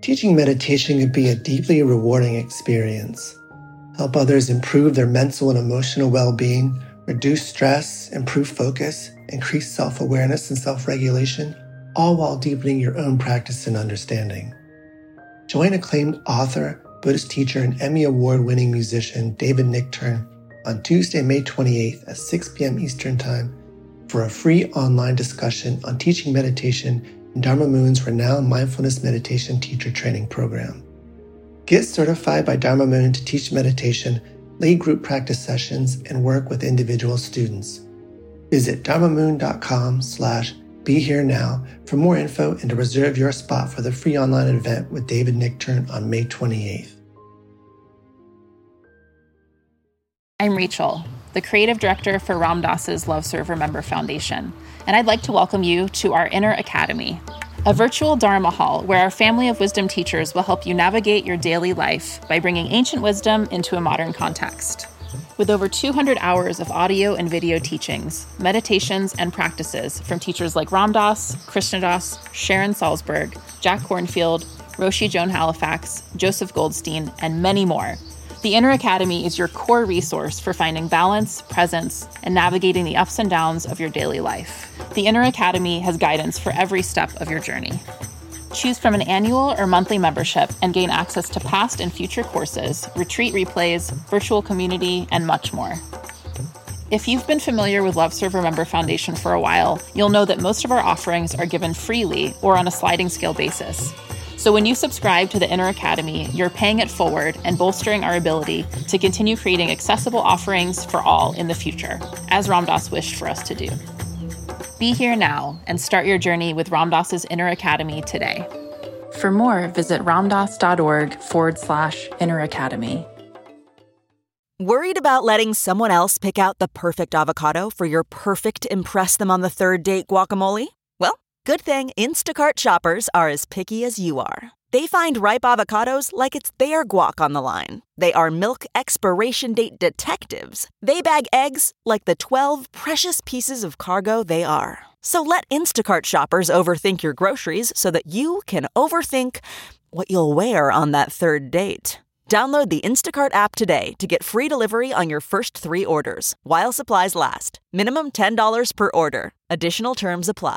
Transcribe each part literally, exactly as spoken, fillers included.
Teaching meditation can be a deeply rewarding experience. Help others improve their mental and emotional well-being, reduce stress, improve focus, increase self-awareness and self-regulation, all while deepening your own practice and understanding. Join acclaimed author, Buddhist teacher, and Emmy Award-winning musician David Nichtern on Tuesday, May twenty-eighth at six p.m. Eastern Time for a free online discussion on teaching meditation in Dharma Moon's renowned mindfulness meditation teacher training program. Get certified by Dharma Moon to teach meditation, lead group practice sessions, and work with individual students. Visit dharmamoon.com slash be here now for more info and to reserve your spot for the free online event with David Nichtern on May twenty-eighth. I'm Rachel, the creative director for Ram Dass's Love Serve Remember Foundation, and I'd like to welcome you to our Inner Academy, a virtual Dharma hall where our family of wisdom teachers will help you navigate your daily life by bringing ancient wisdom into a modern context. With over two hundred hours of audio and video teachings, meditations, and practices from teachers like Ram Dass, Krishna Das, Sharon Salzberg, Jack Kornfield, Roshi Joan Halifax, Joseph Goldstein, and many more, the Inner Academy is your core resource for finding balance, presence, and navigating the ups and downs of your daily life. The Inner Academy has guidance for every step of your journey. Choose from an annual or monthly membership and gain access to past and future courses, retreat replays, virtual community, and much more. If you've been familiar with Love Serve Remember Foundation for a while, you'll know that most of our offerings are given freely or on a sliding scale basis. So when you subscribe to the Inner Academy, you're paying it forward and bolstering our ability to continue creating accessible offerings for all in the future, as Ram Dass wished for us to do. Be here now and start your journey with Ram Dass's Inner Academy today. For more, visit ramdass.org forward slash Inner Academy. Worried about letting someone else pick out the perfect avocado for your perfect impress them on the third date guacamole? Well, good thing Instacart shoppers are as picky as you are. They find ripe avocados like it's their guac on the line. They are milk expiration date detectives. They bag eggs like the twelve precious pieces of cargo they are. So let Instacart shoppers overthink your groceries so that you can overthink what you'll wear on that third date. Download the Instacart app today to get free delivery on your first three orders, while supplies last. Minimum ten dollars per order. Additional terms apply.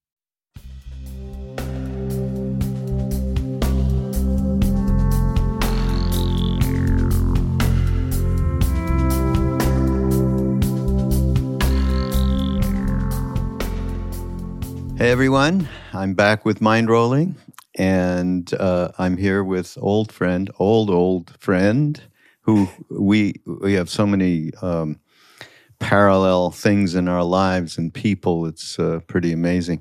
Hey everyone, I'm back with Mind Rolling, and uh, I'm here with old friend, old, old friend, who we we have so many um, parallel things in our lives and people. It's uh, pretty amazing.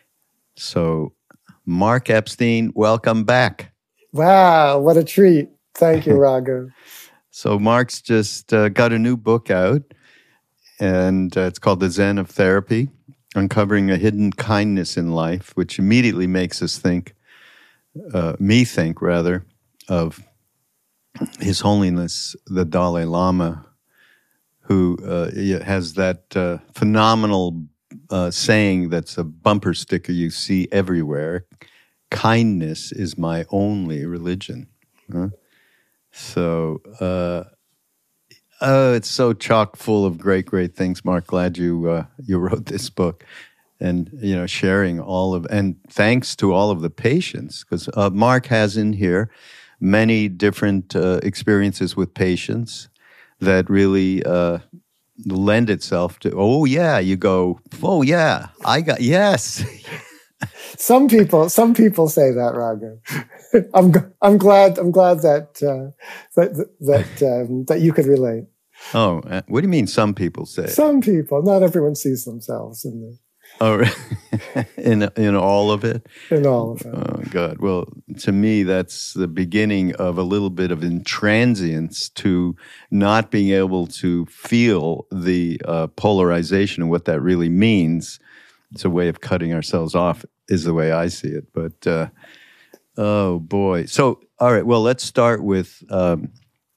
So, Mark Epstein, welcome back. Wow, what a treat. Thank you, Raghu. So Mark's just uh, got a new book out, and uh, it's called The Zen of Therapy. Uncovering a hidden kindness in life, which immediately makes us think, uh, me think rather, of His Holiness the Dalai Lama, who uh, has that uh, phenomenal uh, saying that's a bumper sticker you see everywhere: kindness is my only religion. Huh? So, uh, Oh, it's so chock full of great, great things. Mark, glad you uh, you wrote this book, and you know, sharing all of, and thanks to all of the patients, because uh, Mark has in here many different uh, experiences with patients that really uh, lend itself to. Oh yeah, you go. Oh yeah, I got yes. Some people, some people say that, Raghu. I'm, I'm glad, I'm glad that uh, that that um, that you could relate. Oh, uh, what do you mean? Some people say some people. Not everyone sees themselves in the. Oh, in in all of it. In all of it. Oh God. Well, to me, that's the beginning of a little bit of intransience to not being able to feel the uh, polarization and what that really means. It's a way of cutting ourselves off, is the way I see it. But, uh, oh, boy. So, all right, well, let's start with um,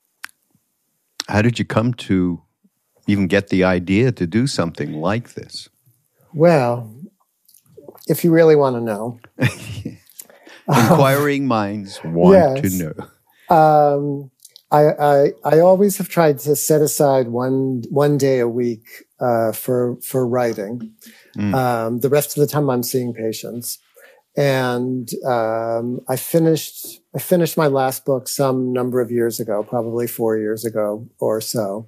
how did you come to even get the idea to do something like this? Well, if you really want to know, Inquiring minds want yes. to know. Um, I, I I always have tried to set aside one one day a week uh, for for writing. Mm. Um, the rest of the time, I'm seeing patients, and um, I finished I finished my last book some number of years ago, probably four years ago or so,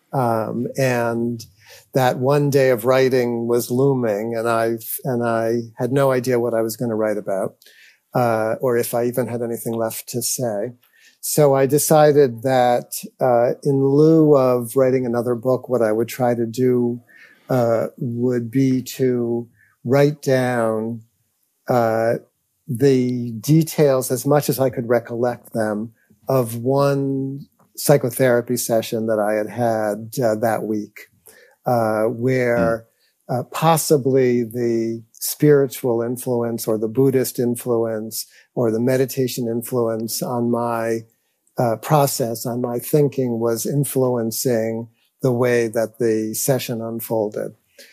um, and that one day of writing was looming, and I and I had no idea what I was going to write about, uh, or if I even had anything left to say. So I decided that uh, in lieu of writing another book, what I would try to do uh, would be to write down uh, the details as much as I could recollect them of one psychotherapy session that I had had uh, that week, uh, where uh, possibly the spiritual influence or the Buddhist influence or the meditation influence on my uh, process, on my thinking was influencing the way that the session unfolded.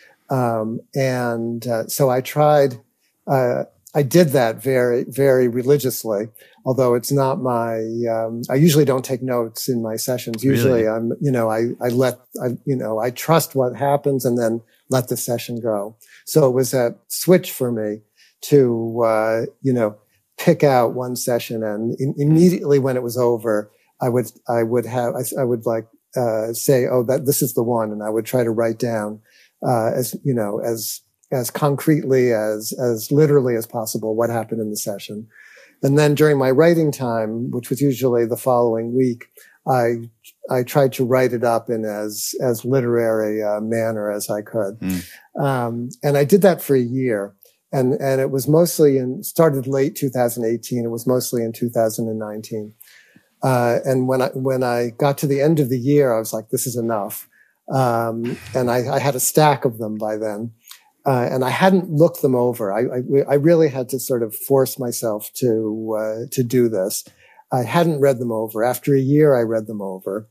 Um, and uh, so I tried, uh, I did that very, very religiously, although it's not my, um, I usually don't take notes in my sessions. Usually really? I'm, you know, I, I let, I, you know, I trust what happens and then let the session go. So it was a switch for me to, uh, you know, pick out one session, and in, immediately when it was over, I would, I would have, I, I would like, uh, say, oh, that this is the one. And I would try to write down, uh, as, you know, as, as concretely as, as literally as possible what happened in the session. And then during my writing time, which was usually the following week, I, I tried to write it up in as, as literary a manner as I could. Mm. Um, and I did that for a year. And, and it was mostly in, started late two thousand eighteen. It was mostly in two thousand nineteen. Uh, and when I, when I got to the end of the year, I was like, this is enough. Um, and I, I had a stack of them by then. Uh, and I hadn't looked them over. I, I, I really had to sort of force myself to, uh, to do this. I hadn't read them over. After a year, I read them over.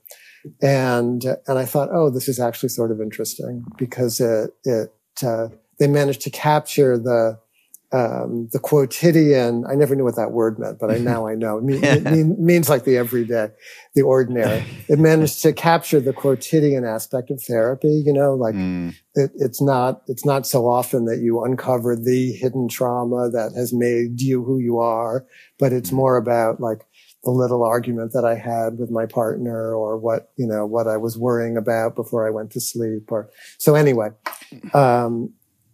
And, uh, and I thought, oh, this is actually sort of interesting because it, it, uh, they managed to capture the, um, the quotidian. I never knew what that word meant, but I, now I know. It, mean, it mean, means like the everyday, the ordinary. It managed to capture the quotidian aspect of therapy, you know, like mm. it, it's not, it's not so often that you uncover the hidden trauma that has made you who you are, but it's mm. more about like the little argument that I had with my partner or what, you know, what I was worrying about before I went to sleep or, so anyway, um,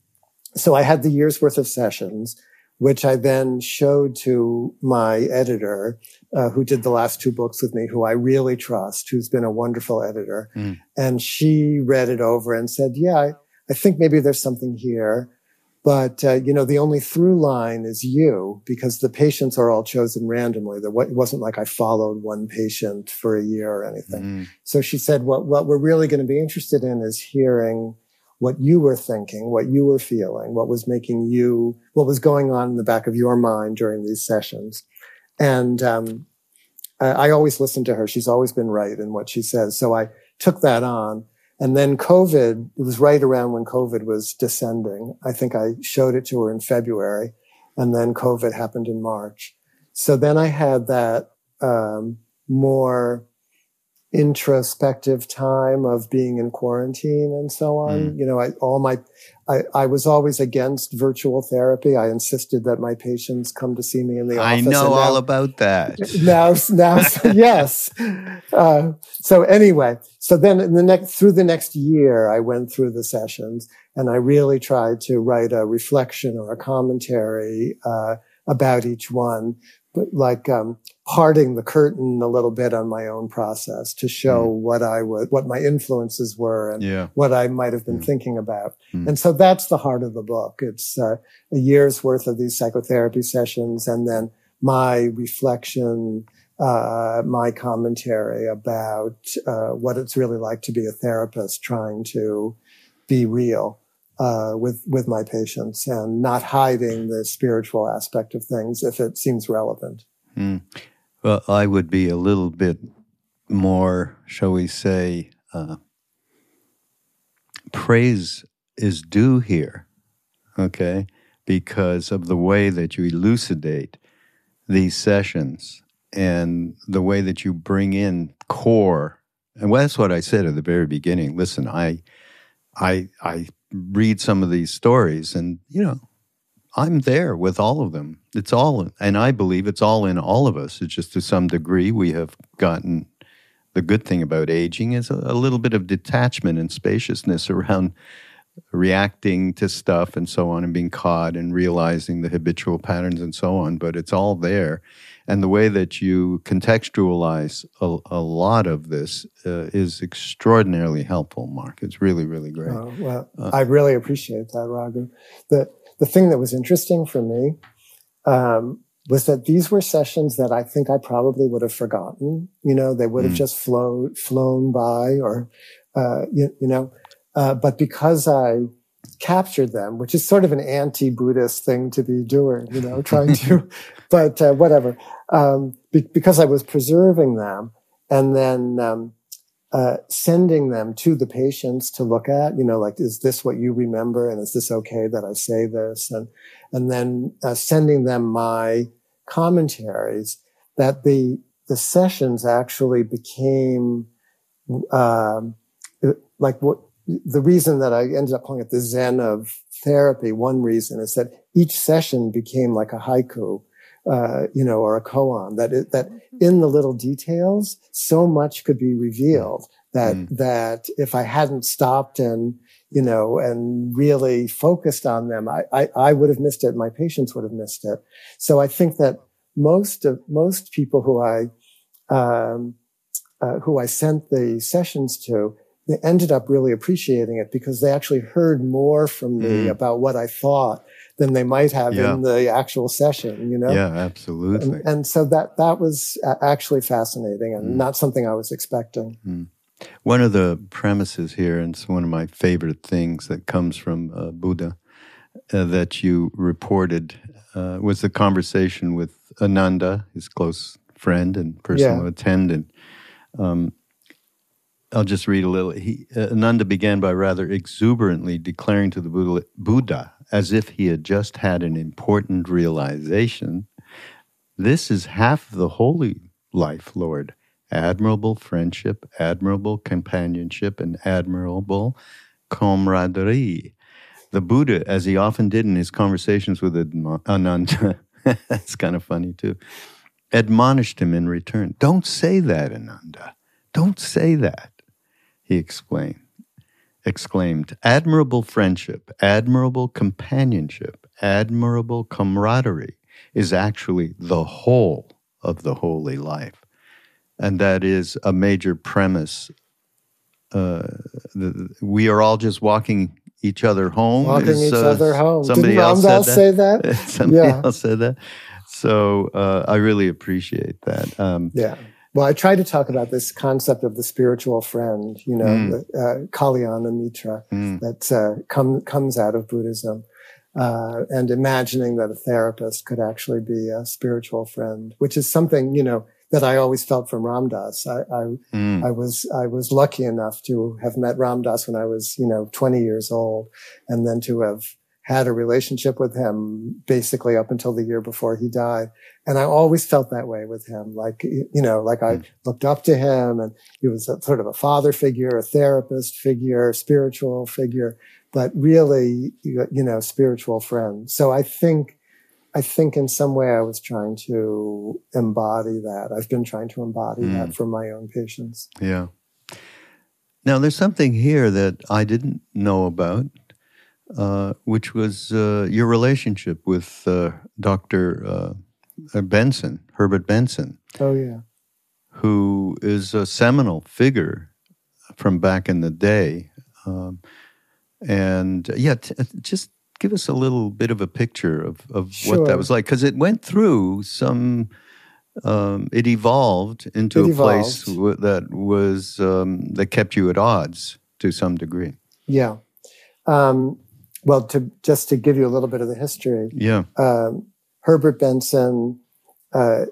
so I had the year's worth of sessions, which I then showed to my editor, uh, who did the last two books with me, who I really trust, who's been a wonderful editor. Mm. And she read it over and said, yeah, I, I think maybe there's something here. But, uh, you know, the only through line is you, because the patients are all chosen randomly. It wasn't like I followed one patient for a year or anything. Mm. So she said, what, what we're really going to be interested in is hearing what you were thinking, what you were feeling, what was making you, what was going on in the back of your mind during these sessions. And um, I, I always listen to her. She's always been right in what she says. So I took that on. And then COVID, it was right around when COVID was descending. I think I showed it to her in February, and then COVID happened in March. So then I had that um, more introspective time of being in quarantine and so on. Mm. You know, I, all my, I, I was always against virtual therapy. I insisted that my patients come to see me in the office. I know now, all about that. Now, now, yes. Uh, so anyway, so then in the next, through the next year, I went through the sessions and I really tried to write a reflection or a commentary, uh, about each one, but like, um, parting the curtain a little bit on my own process to show mm. what I would, what my influences were and yeah. what I might have been mm. thinking about. Mm. And so that's the heart of the book. It's uh, a year's worth of these psychotherapy sessions and then my reflection, uh, my commentary about uh, what it's really like to be a therapist trying to be real uh, with, with my patients and not hiding the spiritual aspect of things if it seems relevant. Mm. Well, I would be a little bit more, shall we say, uh, praise is due here, okay, because of the way that you elucidate these sessions and the way that you bring in core. And well, that's what I said at the very beginning. Listen, I, I, I read some of these stories, and you know, I'm there with all of them. It's all, and I believe it's all in all of us. It's just to some degree we have gotten. The good thing about aging is a, a little bit of detachment and spaciousness around reacting to stuff and so on, and being caught and realizing the habitual patterns and so on. But it's all there. And the way that you contextualize a, a lot of this uh, is extraordinarily helpful, Mark. It's really, really great. Oh, well, uh, I really appreciate that, Raghu. The, the thing that was interesting for me um, was that these were sessions that I think I probably would have forgotten. You know, they would have mm. just flown, flown by or, uh, you, you know, uh, but because I captured them, which is sort of an anti-Buddhist thing to be doing, you know, trying to, but uh, whatever, um, be, because I was preserving them and then um, uh, sending them to the patients to look at, you know, like, is this what you remember? And is this okay that I say this? And, and then uh, sending them my commentaries, that the, the sessions actually became, um, like what, the reason that I ended up calling it the Zen of therapy, one reason is that each session became like a haiku, uh, you know, or a koan, that it, that in the little details, so much could be revealed that, mm. that if I hadn't stopped and, you know, and really focused on them, I, I, I would have missed it. My patients would have missed it. So I think that most of, most people who I, um, uh, who I sent the sessions to, they ended up really appreciating it because they actually heard more from me mm. about what I thought than they might have yeah. in the actual session, you know? Yeah, absolutely. And, and so that, that was actually fascinating and mm. not something I was expecting. Mm. One of the premises here, and it's one of my favorite things that comes from uh, Buddha, uh, that you reported, uh, was the conversation with Ananda, his close friend and personal yeah. attendant. Um, I'll just read a little. He, uh, Ananda began by rather exuberantly declaring to the Buddha, Buddha, as if he had just had an important realization, "This is half the holy life, Lord. Admirable friendship, admirable companionship, and admirable camaraderie." The Buddha, as he often did in his conversations with Ananda, that's kind of funny too, admonished him in return. "Don't say that, Ananda. Don't say that." He exclaimed, exclaimed, "Admirable friendship, admirable companionship, admirable camaraderie is actually the whole of the holy life." And that is a major premise. Uh, the, we are all just walking each other home. Walking is, each uh, other home. Somebody Didn't else Ramdas said say that? somebody yeah. else said that. So uh, I really appreciate that. Um, yeah. Well, I try to talk about this concept of the spiritual friend, you know, mm. the, uh, Kalyana Mitra, mm. that uh, come, comes out of Buddhism, uh, and imagining that a therapist could actually be a spiritual friend, which is something, you know, that I always felt from Ramdas. I, I, mm. I was, I was lucky enough to have met Ramdas when I was, you know, twenty years old, and then to have had a relationship with him basically up until the year before he died. And I always felt that way with him. Like, you know, like I mm. looked up to him, and he was a, sort of a father figure, a therapist figure, spiritual figure, but really, you know, spiritual friend. So I think, I think in some way I was trying to embody that. I've been trying to embody mm. that for my own patients. Yeah. Now there's something here that I didn't know about, uh, which was uh, your relationship with uh, Doctor Uh, Benson, Herbert Benson. Oh, yeah. Who is a seminal figure from back in the day. Um, and uh, yeah, t- just give us a little bit of a picture of, of sure. what that was like. Because it went through some, um, it evolved into it a evolved. place w- that was, um, that kept you at odds to some degree. Yeah. Um, well, to just to give you a little bit of the history. Yeah. Um, Herbert Benson uh,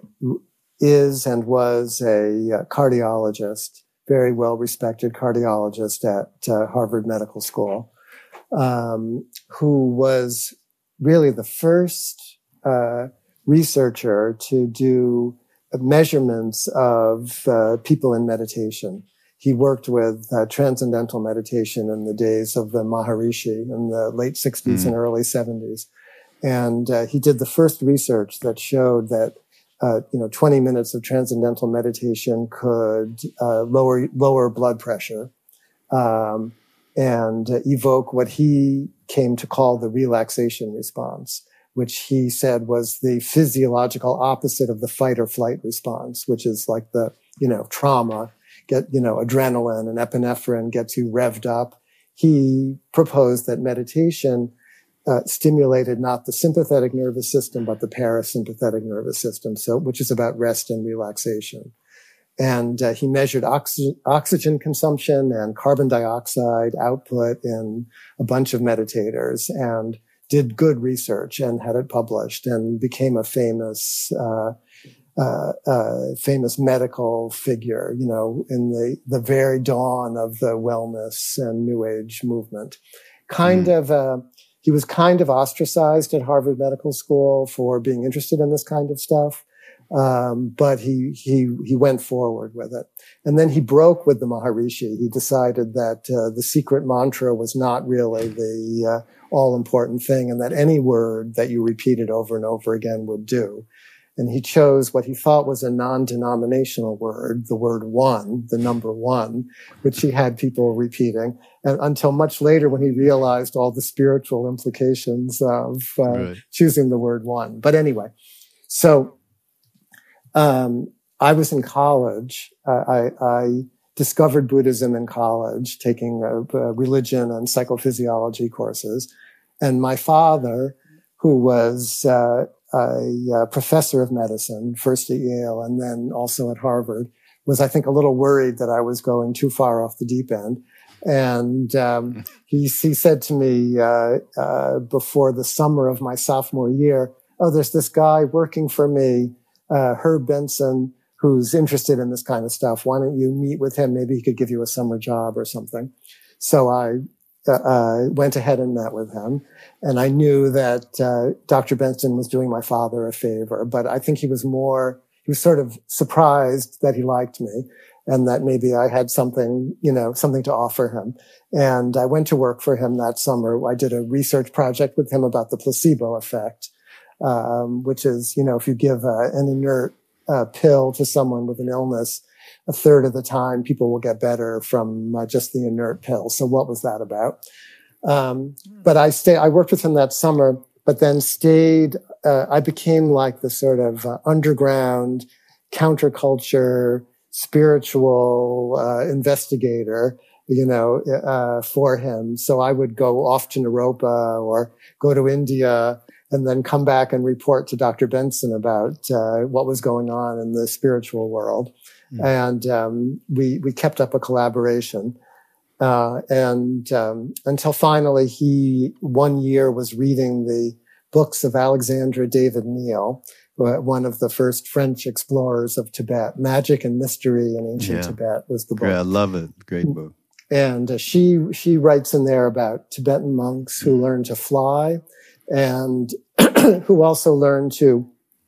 is and was a uh, cardiologist, very well-respected cardiologist at uh, Harvard Medical School, um, who was really the first uh, researcher to do measurements of uh, people in meditation. He worked with uh, transcendental meditation in the days of the Maharishi in the late sixties mm. and early seventies. And uh, he did the first research that showed that, uh, you know, twenty minutes of transcendental meditation could uh, lower lower blood pressure um, and uh, evoke what he came to call the relaxation response, which he said was the physiological opposite of the fight or flight response, which is like the, you know, trauma, get, you know, adrenaline and epinephrine gets you revved up. He proposed that meditation uh, stimulated not the sympathetic nervous system, but the parasympathetic nervous system, so, which is about rest and relaxation. And uh, he measured oxygen, oxygen consumption and carbon dioxide output in a bunch of meditators and did good research and had it published and became a famous, uh, uh, uh, famous medical figure, you know, in the, the very dawn of the wellness and New Age movement. Kind mm. of, uh, he was kind of ostracized at Harvard Medical School for being interested in this kind of stuff. Um, but he, he, he went forward with it. And then he broke with the Maharishi. He decided that, uh, the secret mantra was not really the, uh, all important thing and that any word that you repeated over and over again would do. And he chose what he thought was a non-denominational word, the word one, the number one, which he had people repeating and until much later when he realized all the spiritual implications of, uh, right. choosing the word one. But anyway, so, Um, I was in college. Uh, I, I discovered Buddhism in college, taking uh, uh, religion and psychophysiology courses. And my father, who was uh, a, a professor of medicine, first at Yale and then also at Harvard, was, I think, a little worried that I was going too far off the deep end. And um, he, he said to me uh, uh, before the summer of my sophomore year, "Oh, there's this guy working for me, Uh, Herb Benson, who's interested in this kind of stuff. Why don't you meet with him? Maybe he could give you a summer job or something." So I uh, uh, went ahead and met with him. And I knew that uh, Doctor Benson was doing my father a favor, but I think he was more, he was sort of surprised that he liked me and that maybe I had something, you know, something to offer him. And I went to work for him that summer. I did a research project with him about the placebo effect. Um, which is, you know, if you give uh, an inert uh, pill to someone with an illness, a third of the time people will get better from uh, just the inert pill. So what was that about? Um, but I stay, I worked with him that summer, but then stayed, uh, I became like the sort of uh, underground counterculture, spiritual uh, investigator, you know, uh, for him. So I would go off to Naropa or go to India and then come back and report to Doctor Benson about uh, what was going on in the spiritual world. Mm. And um, we we kept up a collaboration. Uh, and um, until finally he, one year, was reading the books of Alexandre David Néel, one of the first French explorers of Tibet. Magic and Mystery in Ancient yeah. Tibet was the book. Yeah, I love it. Great book. And uh, she she writes in there about Tibetan monks who learn to fly, and who also learned to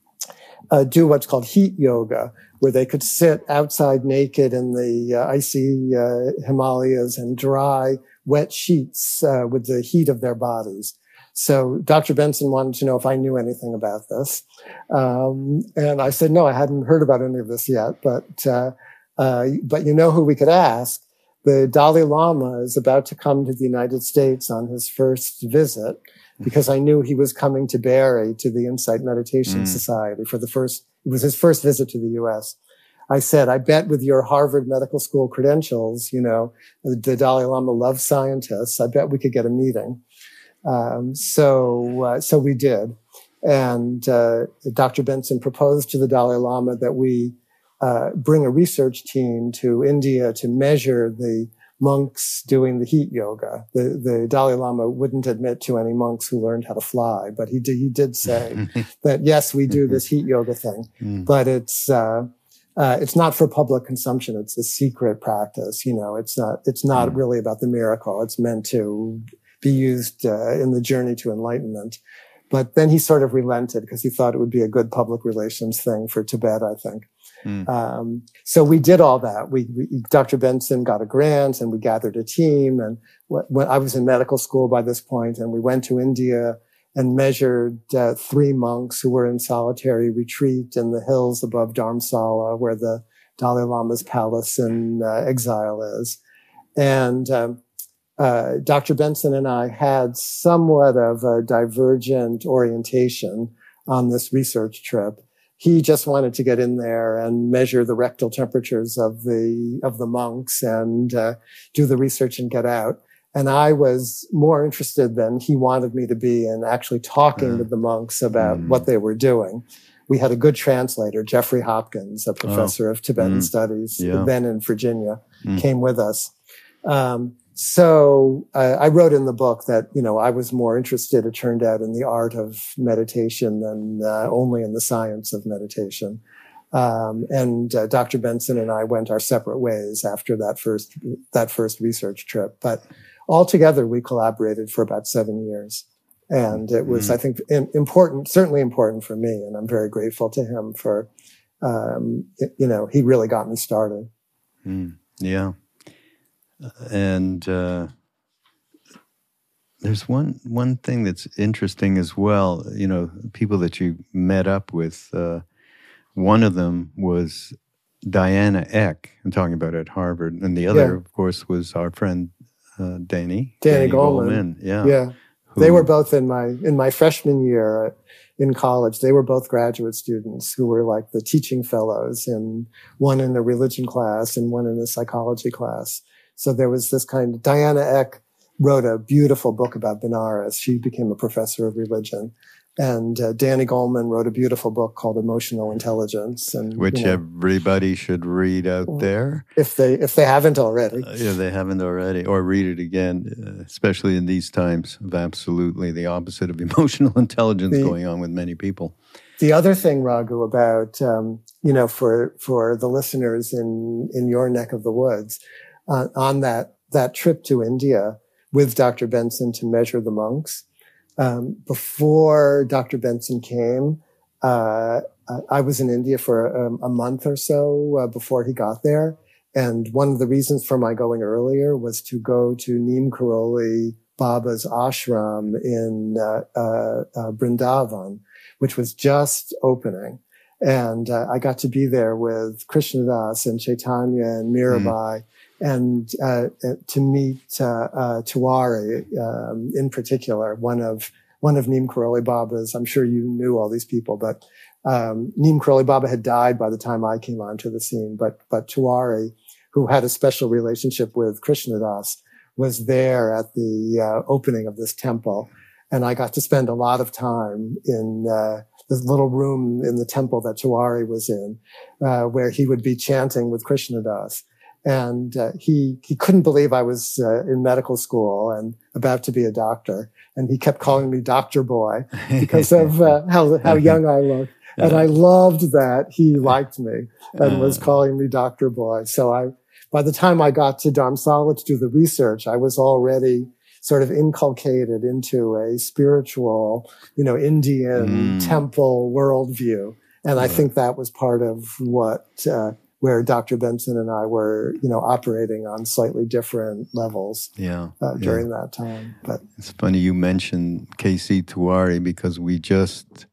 uh, do what's called heat yoga, where they could sit outside naked in the uh, icy uh, Himalayas and dry wet sheets uh, with the heat of their bodies. So Doctor Benson wanted to know if I knew anything about this. Um, and I said, no, I hadn't heard about any of this yet, but, uh, uh, but you know who we could ask? The Dalai Lama is about to come to the United States on his first visit, because I knew he was coming to Barre, to the Insight Meditation mm. Society for the first, it was his first visit to the U S. I said, I bet with your Harvard Medical School credentials, you know, the Dalai Lama loves scientists. I bet we could get a meeting. Um, so, uh, so we did. And, uh, Doctor Benson proposed to the Dalai Lama that we, uh, bring a research team to India to measure the monks doing the heat yoga. The, the Dalai Lama wouldn't admit to any monks who learned how to fly, but he did, he did say that, yes, we do this heat yoga thing, mm. but it's, uh, uh, it's not for public consumption. It's a secret practice. You know, it's not, it's not mm. really about the miracle. It's meant to be used, uh, in the journey to enlightenment. But then he sort of relented because he thought it would be a good public relations thing for Tibet, I think. Mm. Um, so we did all that. We, we, Doctor Benson got a grant and we gathered a team. And when I was in medical school by this point, and we went to India and measured uh, three monks who were in solitary retreat in the hills above Dharamsala, where the Dalai Lama's palace in uh, exile is. And um, uh, Doctor Benson and I had somewhat of a divergent orientation on this research trip. He just wanted to get in there and measure the rectal temperatures of the of the monks and uh, do the research and get out. And I was more interested than he wanted me to be in actually talking uh, to the monks about mm. what they were doing. We had a good translator, Jeffrey Hopkins, a professor oh. of Tibetan mm. studies, yeah. then in Virginia, mm. came with us. Um, so uh, I wrote in the book that, you know, I was more interested, it turned out, in the art of meditation than uh, only in the science of meditation. Um, and uh, Doctor Benson and I went our separate ways after that first that first research trip. But altogether, we collaborated for about seven years. And it was, mm. I think, in, important, certainly important for me. And I'm very grateful to him for, um, you know, he really got me started. Mm. Yeah. And uh, there's one one thing that's interesting as well. You know, people that you met up with, uh, one of them was Diana Eck, I'm talking about at Harvard. And the other, yeah. of course, was our friend uh, Danny. Danny, Danny Goleman. Goleman. Yeah. Yeah. Who, they were both in my in my freshman year in college. They were both graduate students who were like the teaching fellows, in one in a religion class and one in a psychology class. So there was this kind of, Diana Eck wrote a beautiful book about Benares. She became a professor of religion. And uh, Danny Goleman wrote a beautiful book called Emotional Intelligence, and which you know, everybody should read out there if they if they haven't already. Uh, yeah, they haven't already, or read it again, uh, especially in these times of absolutely the opposite of emotional intelligence the, going on with many people. The other thing, Raghu, about um, you know, for for the listeners in in your neck of the woods, uh, on that that trip to India with Doctor Benson to measure the monks. Um, before Doctor Benson came, uh, I was in India for a, a month or so uh, before he got there. And one of the reasons for my going earlier was to go to Neem Karoli Baba's ashram in uh, uh, uh, Vrindavan, which was just opening. And uh, I got to be there with Krishnadas and Chaitanya and Mirabai. Mm. And uh, to meet uh, uh, Tiwari um, in particular, one of one of Neem Karoli Baba's. I'm sure you knew all these people, but um, Neem Karoli Baba had died by the time I came onto the scene. But but Tiwari, who had a special relationship with Krishnadas, was there at the uh, opening of this temple, and I got to spend a lot of time in uh, this little room in the temple that Tiwari was in, uh, where he would be chanting with Krishnadas. And uh, he he couldn't believe I was uh, in medical school and about to be a doctor, and he kept calling me Doctor Boy because of uh, how how young I looked. And I loved that he liked me and was calling me Doctor Boy. So I, by the time I got to Dharamsala to do the research, I was already sort of inculcated into a spiritual, you know, Indian mm. temple worldview, and I think that was part of what. Uh, where Doctor Benson and I were, you know, operating on slightly different levels yeah, uh, during yeah. that time. But it's funny you mentioned K C Tiwari because we just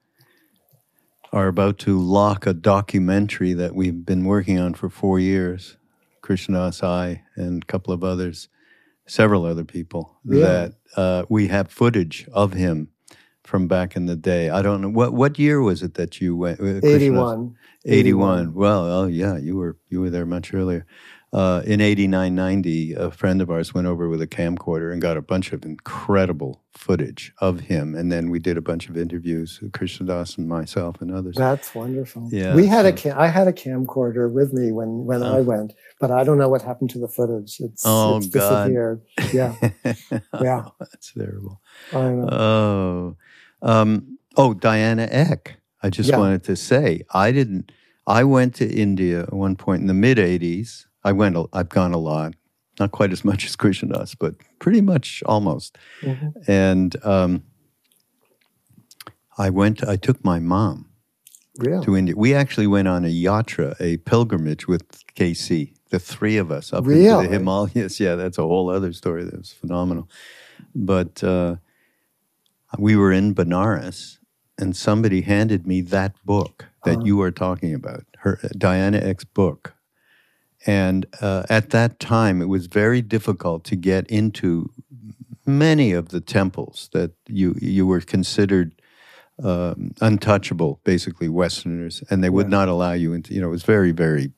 are about to lock a documentary that we've been working on for four years, Krishnadas, I, and a couple of others, several other people, yeah. that uh, we have footage of him from back in the day. I don't know. What what year was it that you went? Uh, eighty-one. eighty-one. Well, oh yeah, you were you were there much earlier. Uh, in eighty-nine ninety, a friend of ours went over with a camcorder and got a bunch of incredible footage of him. And then we did a bunch of interviews with Krishnadas and myself and others. That's wonderful. Yeah, we had so. a cam- I had a camcorder with me when, when uh, I went, but I don't know what happened to the footage. It's, oh, it's God. disappeared. Yeah. Yeah. Oh, that's terrible. I know. Oh. Um, oh, Diana Eck. I just yeah. wanted to say, I didn't, I went to India at one point in the mid-eighties. I went, I've gone a lot, not quite as much as Krishnadas, but pretty much almost. Mm-hmm. And um, I went, I took my mom Really? to India. We actually went on a yatra, a pilgrimage with K C, the three of us up Really? into the Himalayas. Yeah, that's a whole other story. That was phenomenal. But uh, we were in Benares, and somebody handed me that book that uh, you are talking about, her Diana Eck's book. And uh, at that time, it was very difficult to get into many of the temples that you you were considered um, untouchable, basically Westerners, and they would yeah. not allow you into. You know, it was very, very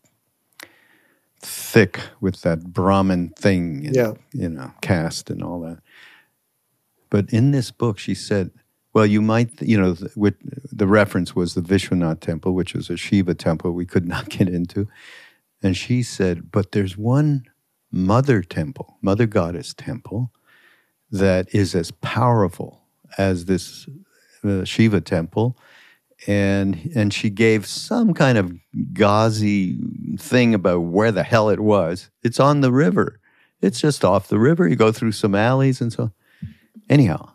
thick with that Brahmin thing, and, yeah. you know, caste and all that. But in this book, she said, well, you might, you know, with, the reference was the Vishwanath temple, which was a Shiva temple we could not get into. And she said, but there's one mother temple, mother goddess temple, that is as powerful as this uh, Shiva temple. And and she gave some kind of gauzy thing about where the hell it was. It's on the river. It's just off the river. You go through some alleys and so on. Anyhow,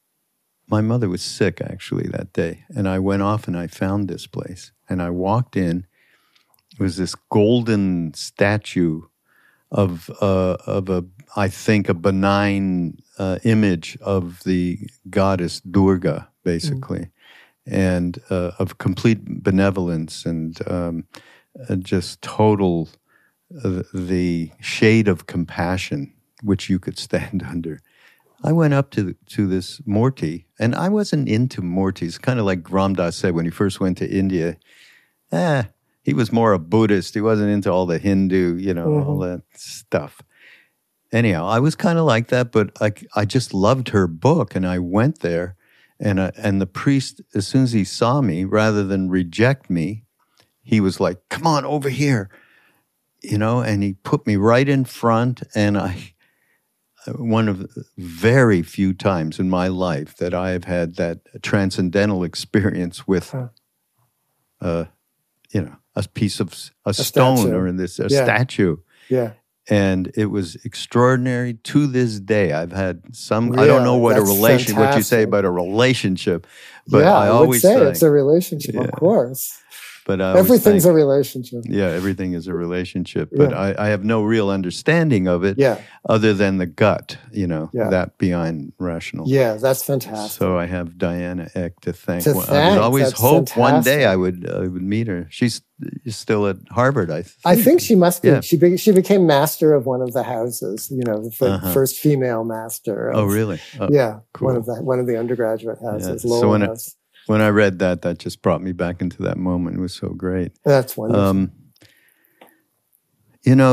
my mother was sick actually that day. And I went off and I found this place. And I walked in. It was this golden statue of uh, of a, I think, a benign uh, image of the goddess Durga, basically. Mm. And uh, of complete benevolence and um, uh, just total uh, the shade of compassion which you could stand under. I went up to to this Murti, and I wasn't into Murtis. Kind of like Ram Dass said when he first went to India. Eh, he was more a Buddhist. He wasn't into all the Hindu, you know, mm-hmm. all that stuff. Anyhow, I was kind of like that, but I, I just loved her book, and I went there. And uh, and the priest, as soon as he saw me, rather than reject me, he was like, come on, over here, you know, and he put me right in front. And I, one of the very few times in my life that I have had that transcendental experience with, huh. uh, you know, a piece of, a, a stone statue. or in this, a yeah. statue. Yeah. And it was extraordinary. To this day, I've had some, yeah, I don't know what a relation, fantastic. what you say about a relationship, but yeah, I, I would always say, say it's a relationship, yeah. of course. But I everything's think, a relationship. Yeah, everything is a relationship. But yeah. I, I have no real understanding of it yeah. other than the gut, you know, yeah. that behind rational. Yeah, that's fantastic. So I have Diana Eck to thank. To well, thank. I would always that's hope fantastic. one day I would I would meet her. She's still at Harvard, I think. I think she must be. Yeah. She be, she became master of one of the houses, you know, the f- uh-huh. first female master. Of, oh, really? Oh, yeah, cool. one of the one of the undergraduate houses. Yeah. Lowell so when House. I, when I read that, that just brought me back into that moment. It was so great. That's wonderful. Um, you know,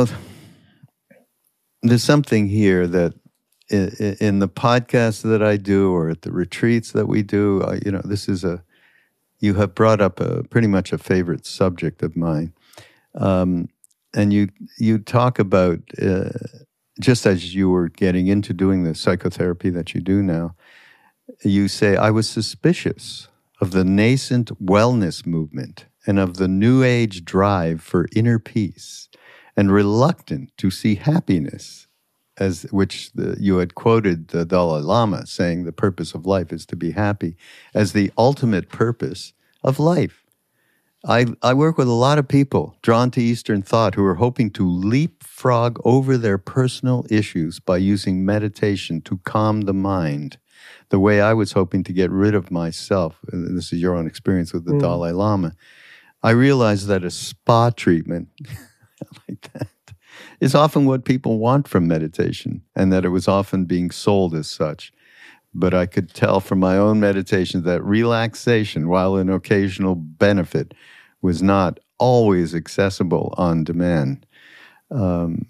there's something here that in, in the podcasts that I do or at the retreats that we do, uh, you know, this is a, you have brought up a pretty much a favorite subject of mine. Um, and you you talk about, uh, just as you were getting into doing the psychotherapy that you do now, you say, I was suspicious of the nascent wellness movement and of the New Age drive for inner peace, and reluctant to see happiness, as which the, you had quoted the Dalai Lama saying the purpose of life is to be happy, as the ultimate purpose of life. I, I work with a lot of people drawn to Eastern thought who are hoping to leapfrog over their personal issues by using meditation to calm the mind, the way I was hoping to get rid of myself. And this is your own experience with the mm. Dalai Lama. I realized that a spa treatment like that is often what people want from meditation, and that it was often being sold as such. But I could tell from my own meditation that relaxation, while an occasional benefit, was not always accessible on demand. Um,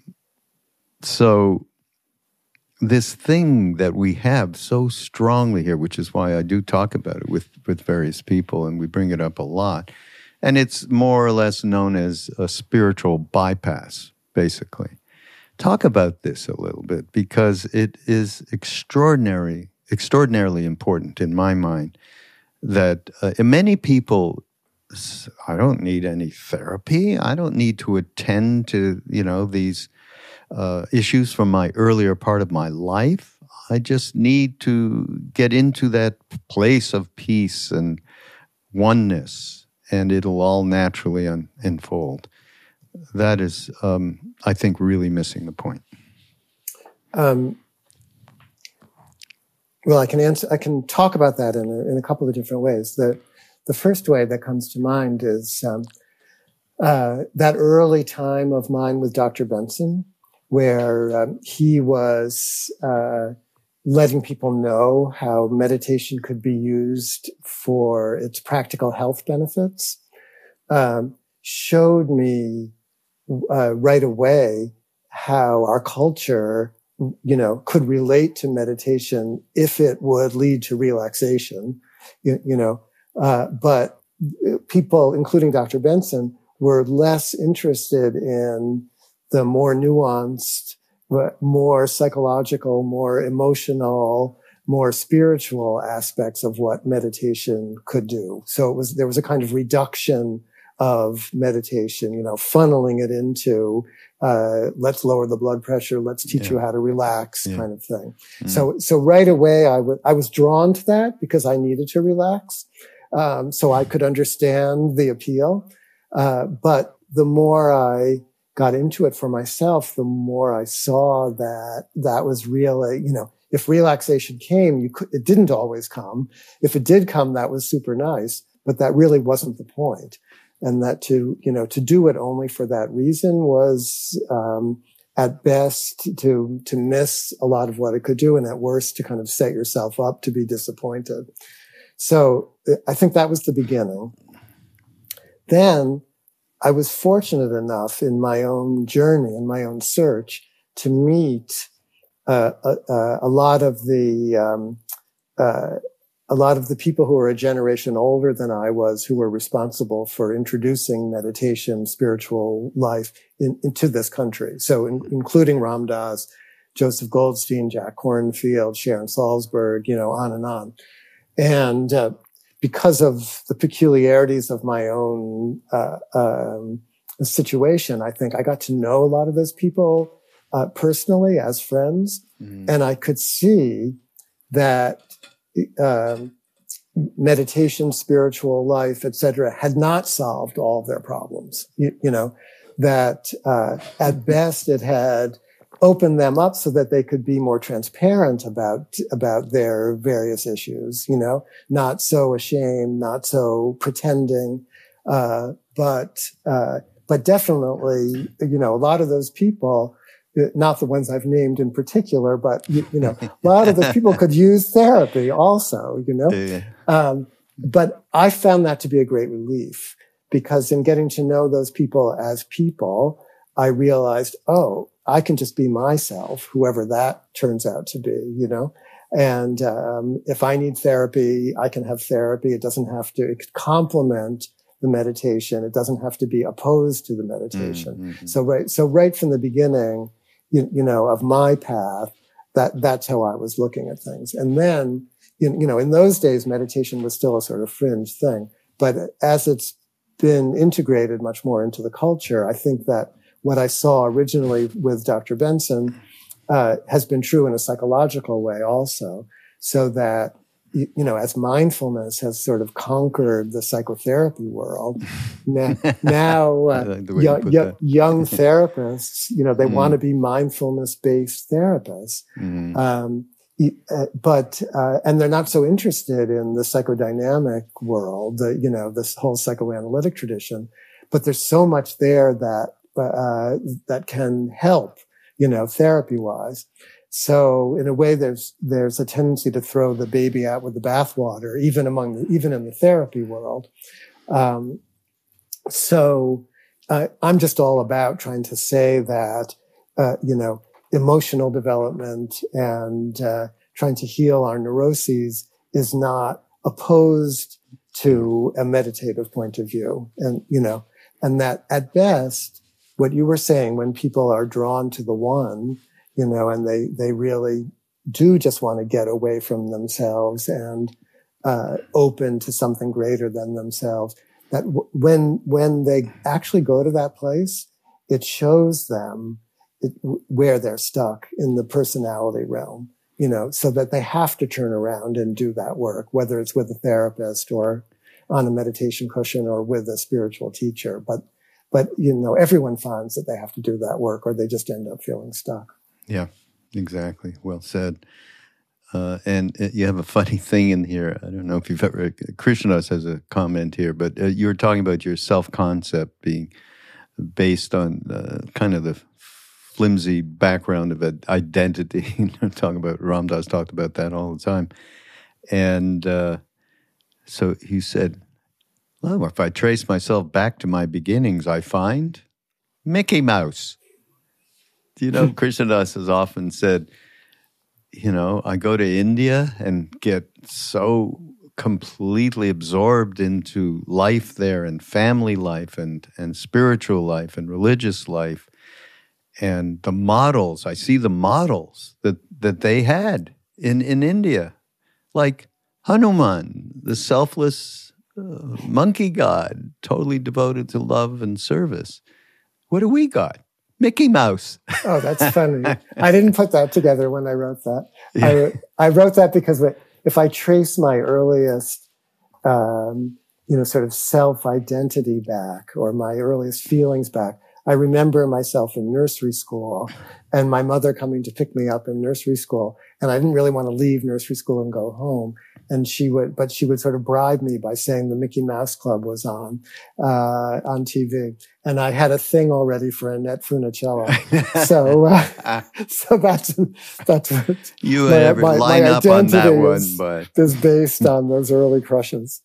so this thing that we have so strongly here, which is why I do talk about it with, with various people, and we bring it up a lot, and it's more or less known as a spiritual bypass, basically. Talk about this a little bit, because it is extraordinary, extraordinarily important in my mind that uh, many people, I don't need any therapy. I don't need to attend to, you know, these uh, issues from my earlier part of my life. I just need to get into that place of peace and oneness, and it'll all naturally un- unfold. That is, um, I think, really missing the point. Um, well, I can answer. I can talk about that in a, in a couple of different ways. The the first way that comes to mind is um, uh, that early time of mine with Doctor Benson, where um, he was uh, letting people know how meditation could be used for its practical health benefits, um, showed me uh, right away how our culture, you know, could relate to meditation if it would lead to relaxation, you, you know, uh, but people, including Doctor Benson, were less interested in the more nuanced, more psychological, more emotional, more spiritual aspects of what meditation could do. So it was, there was a kind of reduction of meditation, you know, funneling it into, uh, let's lower the blood pressure, let's teach yeah. you how to relax yeah. kind of thing. Mm. So, so right away I w- I was drawn to that because I needed to relax. Um, so I could understand the appeal. Uh, but the more I got into it for myself, the more I saw that that was really, you know, if relaxation came, you could, it didn't always come. If it did come, that was super nice, but that really wasn't the point. And that to, you know, to do it only for that reason was, um, at best to, to miss a lot of what it could do. And at worst to kind of set yourself up to be disappointed. So I think that was the beginning. Then I was fortunate enough in my own journey, in my own search, to meet uh, a, a lot of the um, uh, a lot of the people who were a generation older than I was, who were responsible for introducing meditation, spiritual life in, into this country. So, in, including Ram Dass, Joseph Goldstein, Jack Kornfield, Sharon Salzberg, you know, on and on, and uh, because of the peculiarities of my own uh, um, situation, I think I got to know a lot of those people uh, personally as friends, mm. and I could see that um, meditation, spiritual life, et cetera, had not solved all of their problems. You, you know, that uh, at best it had opened them up so that they could be more transparent about, about their various issues, you know, not so ashamed, not so pretending, uh, but, uh, but definitely, you know, a lot of those people, not the ones I've named in particular, but, you, you know, a lot of those people could use therapy also, you know, yeah. um, but I found that to be a great relief because in getting to know those people as people, I realized, oh, I can just be myself, whoever that turns out to be, you know? And, um, if I need therapy, I can have therapy. It doesn't have to, it could complement the meditation. It doesn't have to be opposed to the meditation. Mm-hmm. So right, so right from the beginning, you, you know, of my path, that, that's how I was looking at things. And then, you, you know, in those days, meditation was still a sort of fringe thing. But as it's been integrated much more into the culture, I think that what I saw originally with Doctor Benson uh, has been true in a psychological way also, so that, you, you know, as mindfulness has sort of conquered the psychotherapy world, now, now uh, like young, young, young therapists, you know, they mm. want to be mindfulness-based therapists. Mm. Um, but, uh, and they're not so interested in the psychodynamic world, the, you know, this whole psychoanalytic tradition, but there's so much there that Uh, that can help, you know, therapy-wise. So in a way, there's there's a tendency to throw the baby out with the bathwater, even among the, even in the therapy world. Um, so uh, I'm just all about trying to say that, uh, you know, emotional development and uh, trying to heal our neuroses is not opposed to a meditative point of view, and you know, and that at best, what you were saying, when people are drawn to the one, you know, and they, they really do just want to get away from themselves and, uh, open to something greater than themselves, that w- when, when they actually go to that place, it shows them it, where they're stuck in the personality realm. you know, so that they have to turn around and do that work, whether it's with a therapist or on a meditation cushion or with a spiritual teacher. But, but, you know, everyone finds that they have to do that work or they just end up feeling stuck. Yeah, exactly. Well said. Uh, and uh, you have a funny thing in here. I don't know if you've ever, Krishnadas has a comment here, but uh, you were talking about your self-concept being based on uh, kind of the flimsy background of identity. You know, talking about, Ram Dass talked about that all the time. And uh, so he said, well, if I trace myself back to my beginnings, I find Mickey Mouse. You know, Krishnadas has often said, you know, I go to India and get so completely absorbed into life there and family life and, and spiritual life and religious life. And the models, I see the models that, that they had in, in India, like Hanuman, the selfless uh, monkey god, totally devoted to love and service. What do we got? Mickey Mouse. Oh, that's funny. I didn't put that together when I wrote that. Yeah. I, I wrote that because if I trace my earliest, um, you know, sort of self-identity back or my earliest feelings back, I remember myself in nursery school and my mother coming to pick me up in nursery school. And I didn't really want to leave nursery school and go home. And she would, but she would sort of bribe me by saying the Mickey Mouse Club was on, uh, on T V. And I had a thing already for Annette Funicello. so, uh, so that's, that's what you my, ever my, line my up on that one, is, but is based on those early crushes.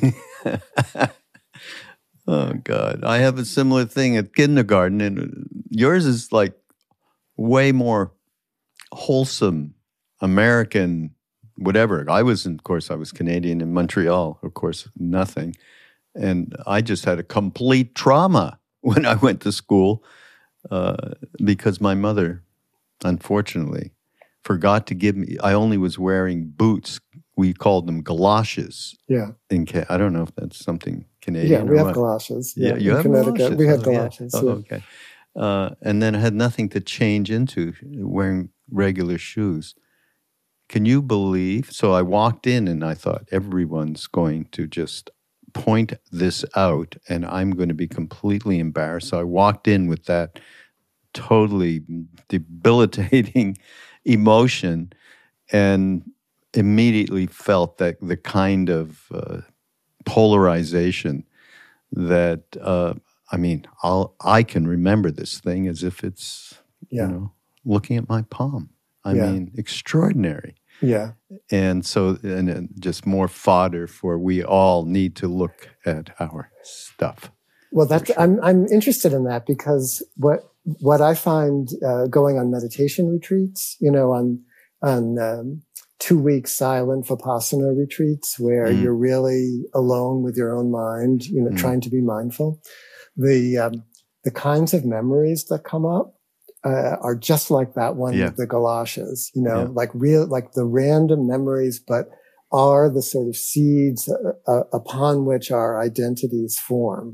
Oh, God. I have a similar thing at kindergarten, and yours is like way more wholesome, American, whatever. I was, of course, I was Canadian in Montreal, of course, nothing. And I just had a complete trauma when I went to school uh, because my mother, unfortunately, forgot to give me, I only was wearing boots. We called them galoshes. Yeah. In Ca- I don't know if that's something Canadian. Yeah, we or have what. galoshes. Yeah, Yeah, you in have Connecticut, galoshes. we had Oh, galoshes. Yeah. Oh, yeah. okay. Uh, and then I had nothing to change into, wearing regular shoes. Can you believe? So I walked in and I thought, everyone's going to just point this out and I'm going to be completely embarrassed. So I walked in with that totally debilitating emotion and immediately felt that the kind of uh, polarization that, uh, I mean, I'll, I can remember this thing as if it's, Yeah. you know, looking at my palm. I Yeah. mean, extraordinary. Yeah. And so, and uh, just more fodder for we all need to look at our stuff. Well, that's, sure. I'm, I'm interested in that because what, what I find, uh, going on meditation retreats, you know, on, on, um, two week silent Vipassana retreats where mm. you're really alone with your own mind, you know, mm. trying to be mindful. The, um, the kinds of memories that come up, uh, are just like that one yeah. with the galoshes, you know, yeah. like real, like the random memories, but are the sort of seeds uh, uh, upon which our identities form.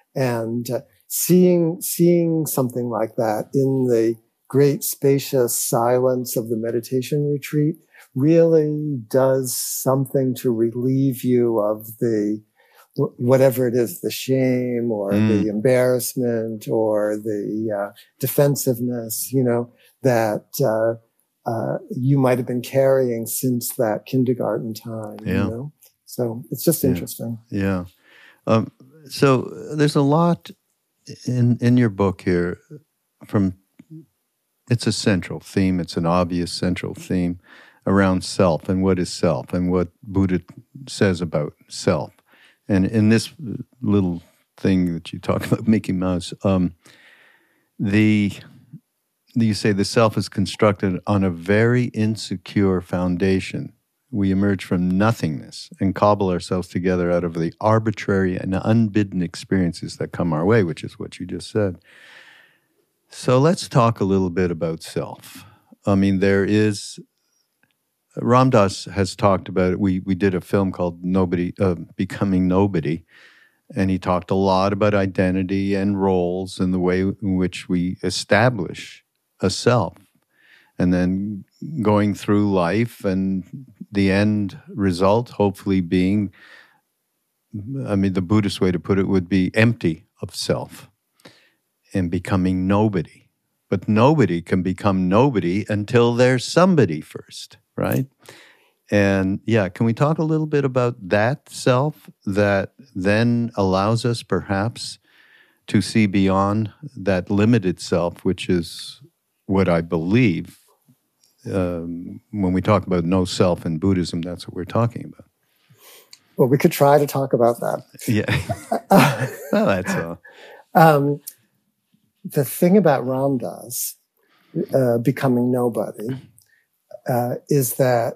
And uh, seeing, seeing something like that in the great spacious silence of the meditation retreat really does something to relieve you of the, whatever it is, the shame or mm. the embarrassment or the uh, defensiveness, you know, that uh, uh, you might have been carrying since that kindergarten time, yeah. you know? So it's just yeah. interesting. Yeah. Um, so there's a lot in, in your book here from, it's a central theme, it's an obvious central theme around self and what is self and what Buddha says about self. And in this little thing that you talk about, Mickey Mouse, um, the you say the self is constructed on a very insecure foundation. We emerge from nothingness and cobble ourselves together out of the arbitrary and unbidden experiences that come our way, which is what you just said. So let's talk a little bit about self. I mean, there is... Ram Dass has talked about it. We we did a film called Nobody, uh, Becoming Nobody, and he talked a lot about identity and roles and the way in which we establish a self. and then going through life, and the end result hopefully being, I mean, the Buddhist way to put it would be empty of self and becoming nobody. But nobody can become nobody until there's somebody first, right? And yeah, can we talk a little bit about that self that then allows us perhaps to see beyond that limited self, which is what I believe um, when we talk about no self in Buddhism, that's what we're talking about. Well, we could try to talk about that. Yeah. Well, that's all. Um, the thing about Ram Dass uh, becoming nobody uh, is that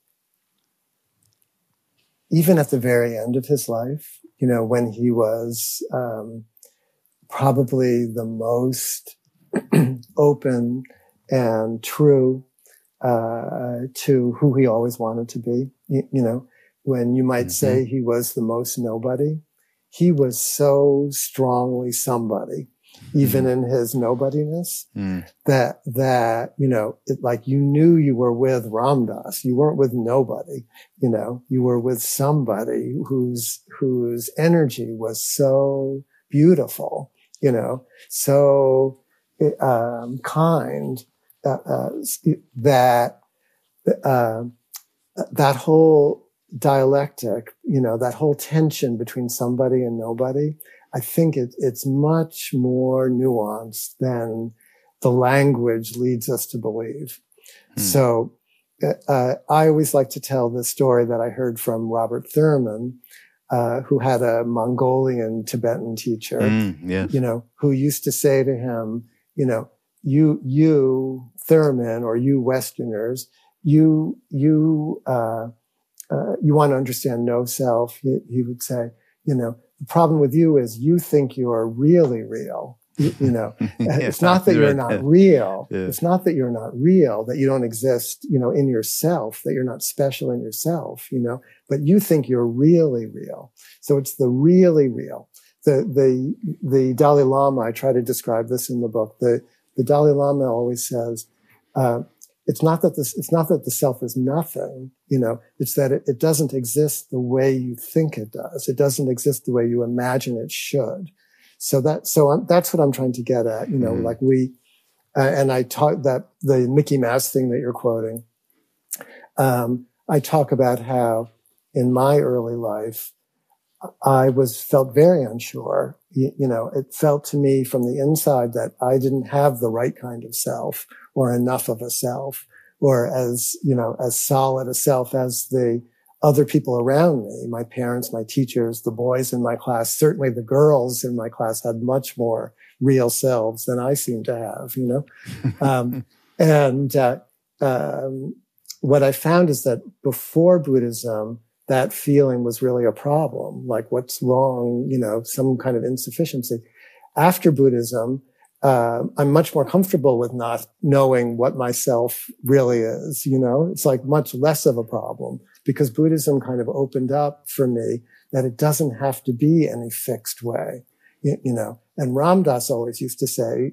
even at the very end of his life, you know, when he was um, probably the most open and true uh, to who he always wanted to be, you, you know, when you might mm-hmm. say he was the most nobody, he was so strongly somebody, even mm-hmm. in his nobodiness, mm. that, that, you know, it, like you knew you were with Ram Dass. You weren't with nobody, you know, you were with somebody whose, whose energy was so beautiful, you know, so, um, kind, uh, uh that, uh, that whole dialectic, you know, that whole tension between somebody and nobody, I think it, it's much more nuanced than the language leads us to believe. Hmm. So, uh, I always like to tell the story that I heard from Robert Thurman, uh, who had a Mongolian Tibetan teacher, mm, yes. you know, who used to say to him, you know, you, you Thurman, or you Westerners, you, you, uh, uh, you want to understand no self. He, he would say, you know, the problem with you is you think you are really real. You, you know, yeah, it's not that you're right. not real. Yeah. It's not that you're not real, that you don't exist, you know, in yourself, that you're not special in yourself, you know, but you think you're really real. So it's the really real. The, the, the Dalai Lama, I try to describe this in the book. The, the Dalai Lama always says, uh, it's not that this, it's not that the self is nothing, you know, it's that it, it doesn't exist the way you think it does. It doesn't exist the way you imagine it should. So that, so I'm, that's what I'm trying to get at, you know, mm-hmm. like we, uh, and I talk that the Mickey Mouse thing that you're quoting, um, I talk about how in my early life, I was felt very unsure. You, you know, it felt to me from the inside that I didn't have the right kind of self, or enough of a self, or as, you know, as solid a self as the other people around me, my parents, my teachers, the boys in my class. Certainly the girls in my class had much more real selves than I seemed to have, you know. um, and uh, um, what I found is that before Buddhism, that feeling was really a problem, like what's wrong, you know, some kind of insufficiency. After Buddhism, uh, I'm much more comfortable with not knowing what myself really is, you know, it's like much less of a problem because Buddhism kind of opened up for me that it doesn't have to be any fixed way, you, you know, and Ram Dass always used to say,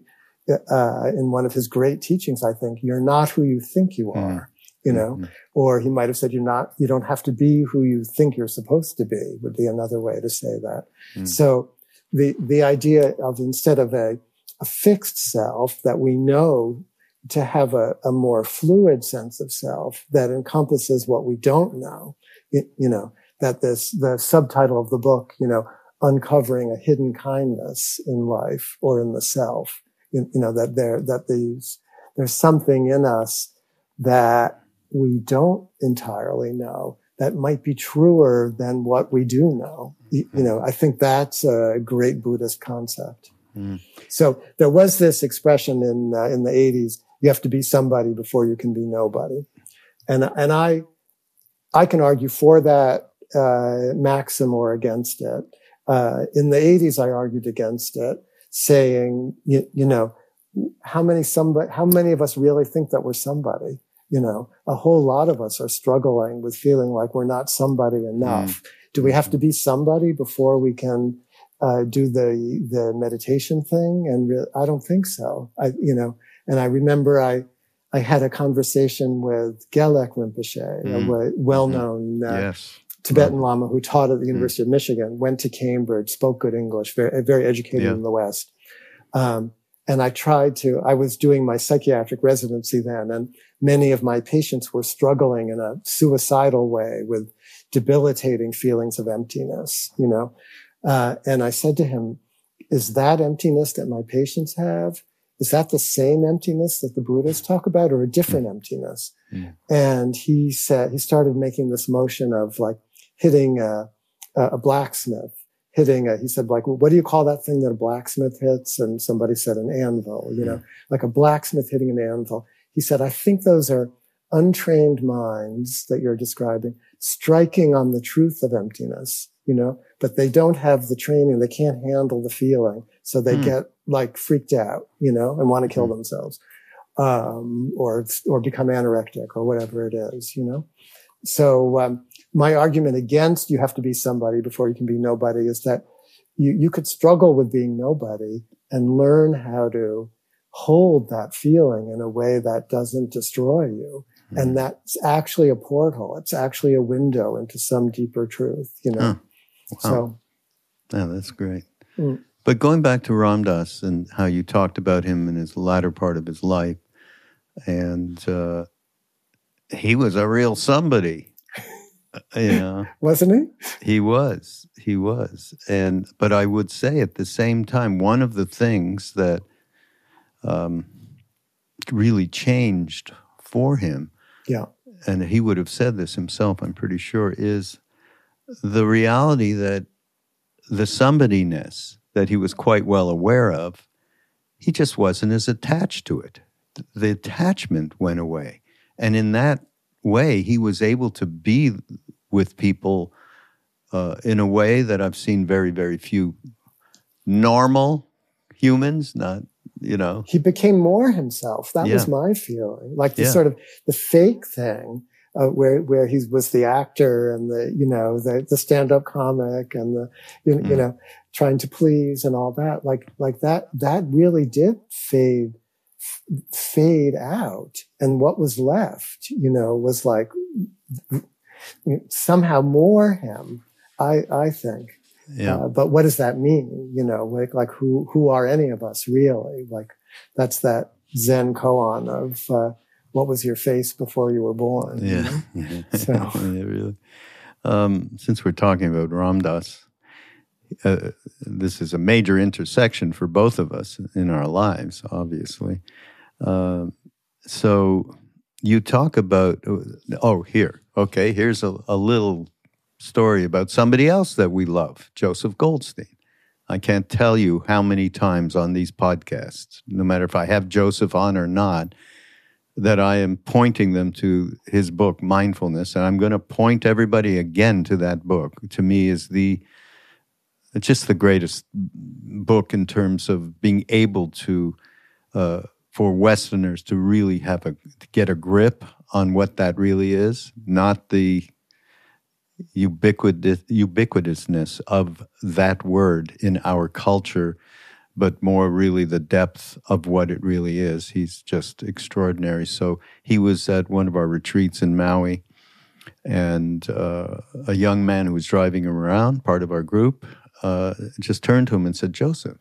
uh, in one of his great teachings, I think, you're not who you think you are. Mm. You know, mm-hmm. or he might have said, you're not, you don't have to be who you think you're supposed to be, would be another way to say that. Mm. So the, the idea of instead of a, a fixed self that we know to have a, a more fluid sense of self that encompasses what we don't know, you, you know, that this, the subtitle of the book, you know, uncovering a hidden kindness in life or in the self, you, you know, that there, that these, there's something in us that we don't entirely know that might be truer than what we do know. You, you know, I think that's a great Buddhist concept. Mm. So there was this expression in, uh, in the eighties, you have to be somebody before you can be nobody. And, and I, I can argue for that, uh, maxim or against it. Uh, in the eighties, I argued against it, saying, you, you know, how many somebody, how many of us really think that we're somebody? You know, a whole lot of us are struggling with feeling like we're not somebody enough. Mm. Do we have to be somebody before we can uh, do the the meditation thing? And re- I don't think so. I, you know, and I remember I I had a conversation with Gelek Rinpoche, Mm. a well-known uh, Yes. Tibetan Lama who taught at the University mm. of Michigan, went to Cambridge, spoke good English, very, very educated yeah. in the West. Um, and I tried to, I was doing my psychiatric residency then, and many of my patients were struggling in a suicidal way with debilitating feelings of emptiness, you know. Uh, and I said to him, is that emptiness that my patients have? Is that the same emptiness that the Buddhists talk about, or a different mm. emptiness? Mm. And he said, he started making this motion of like hitting a, a blacksmith, hitting a, he said, like, well, what do you call that thing that a blacksmith hits? And somebody said an anvil, you know, mm. like a blacksmith hitting an anvil. He said, I think those are untrained minds that you're describing, striking on the truth of emptiness, you know, but they don't have the training. They can't handle the feeling. So they mm. get like freaked out, you know, and want to kill mm. themselves, um, or, or become anorectic or whatever it is, you know. So, um, my argument against you have to be somebody before you can be nobody is that you, you could struggle with being nobody and learn how to hold that feeling in a way that doesn't destroy you. Mm. And that's actually a portal. It's actually a window into some deeper truth, you know. Huh. Wow. So, yeah, that's great. Mm. But going back to Ram Dass and how you talked about him in his latter part of his life, and uh, he was a real somebody. You know, wasn't he? He was. He was. And but I would say at the same time, one of the things that um, really changed for him, yeah, and he would have said this himself, I'm pretty sure, is the reality that the somebodyness that he was quite well aware of, he just wasn't as attached to it. The attachment went away. And in that way, he was able to be with people uh, in a way that I've seen very, very few normal humans, not, you know. He became more himself. That yeah. was my feeling. Like the yeah. sort of the fake thing uh, where where he was the actor and the, you know, the, the stand-up comic and the, you, mm. you know, trying to please and all that. Like, like that, that really did fade fade out, and what was left, you know, was like somehow more him. I I think, yeah. Uh, but what does that mean? You know, like like who who are any of us really? Like that's that Zen koan of uh, what was your face before you were born? Yeah, you know? So yeah, really. Um, since we're talking about Ram Dass, uh, this is a major intersection for both of us in our lives, obviously. Uh, so you talk about, oh, here, okay, here's a, a little story about somebody else that we love, Joseph Goldstein. I can't tell you how many times on these podcasts, no matter if I have Joseph on or not, that I am pointing them to his book, Mindfulness, and I'm going to point everybody again to that book. To me, is the it's just the greatest book in terms of being able to, uh, for Westerners to really have a to get a grip on what that really is, not the ubiquitous ubiquitousness of that word in our culture, but more really the depth of what it really is. He's just extraordinary. So he was at one of our retreats in Maui, and uh, a young man who was driving him around, part of our group, uh, just turned to him and said, Joseph,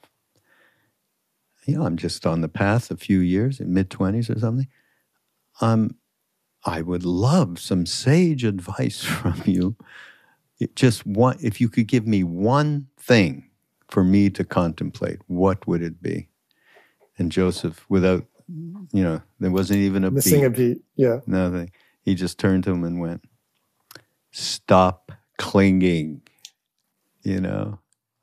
you know, I'm just on the path a few years, in mid-twenties or something. Um, I would love some sage advice from you. It just one, if you could give me one thing for me to contemplate, what would it be? And Joseph, without, you know, there wasn't even a Missing beat. a beat, yeah. Nothing. He just turned to him and went, stop clinging, you know.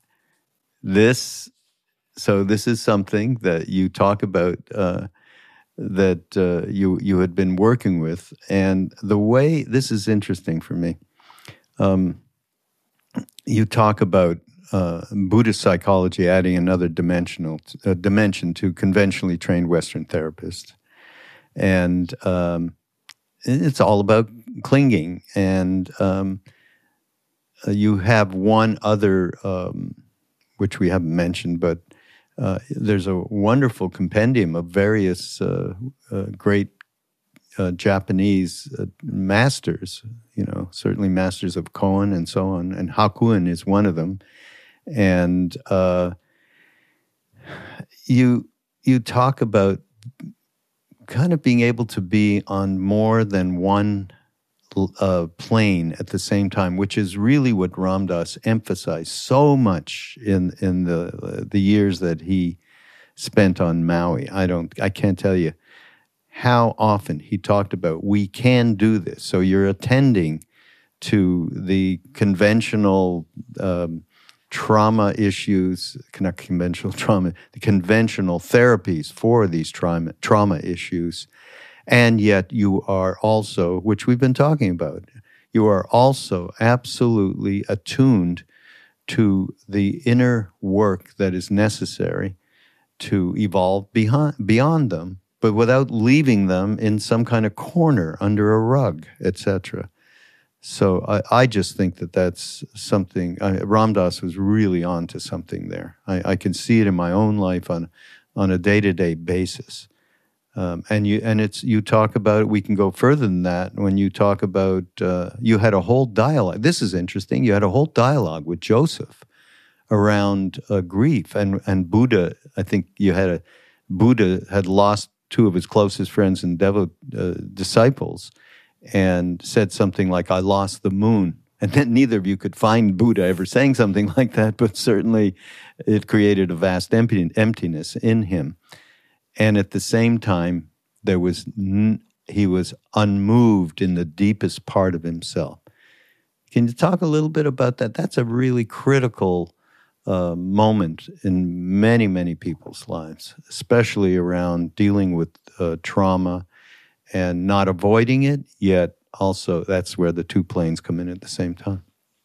This, so this is something that you talk about, uh, that uh, you you had been working with. And the way, this is interesting for me. Um, you talk about uh, Buddhist psychology adding another dimensional uh, dimension to conventionally trained Western therapists. And um, it's all about clinging. And um, you have one other, um, which we haven't mentioned, but Uh, there's a wonderful compendium of various uh, uh, great uh, Japanese uh, masters, you know, certainly masters of koan and so on, and Hakuin is one of them. And uh, you you talk about kind of being able to be on more than one uh, plane at the same time, which is really what Ram Dass emphasized so much in in the uh, the years that he spent on Maui. I don't, I can't tell you how often he talked about we can do this. So you're attending to the conventional um, trauma issues, not conventional trauma, the conventional therapies for these trauma, trauma issues. And yet you are also, which we've been talking about, you are also absolutely attuned to the inner work that is necessary to evolve behind, beyond them, but without leaving them in some kind of corner under a rug, et cetera. So I, I just think that that's something, I, Ram Dass was really on to something there. I, I can see it in my own life on, on a day-to-day basis. Um, and you and it's you talk about it, we can go further than that when you talk about, uh, you had a whole dialogue. This is interesting. You had a whole dialogue with Joseph around uh, grief. And, and Buddha, I think you had a, Buddha had lost two of his closest friends and devo, uh, disciples, and said something like, I lost the moon. And then neither of you could find Buddha ever saying something like that, but certainly it created a vast empty, emptiness in him. And at the same time, there was n- he was unmoved in the deepest part of himself. Can you talk a little bit about that? That's a really critical uh, moment in many, many people's lives, especially around dealing with uh, trauma and not avoiding it, yet also that's where the two planes come in at the same time.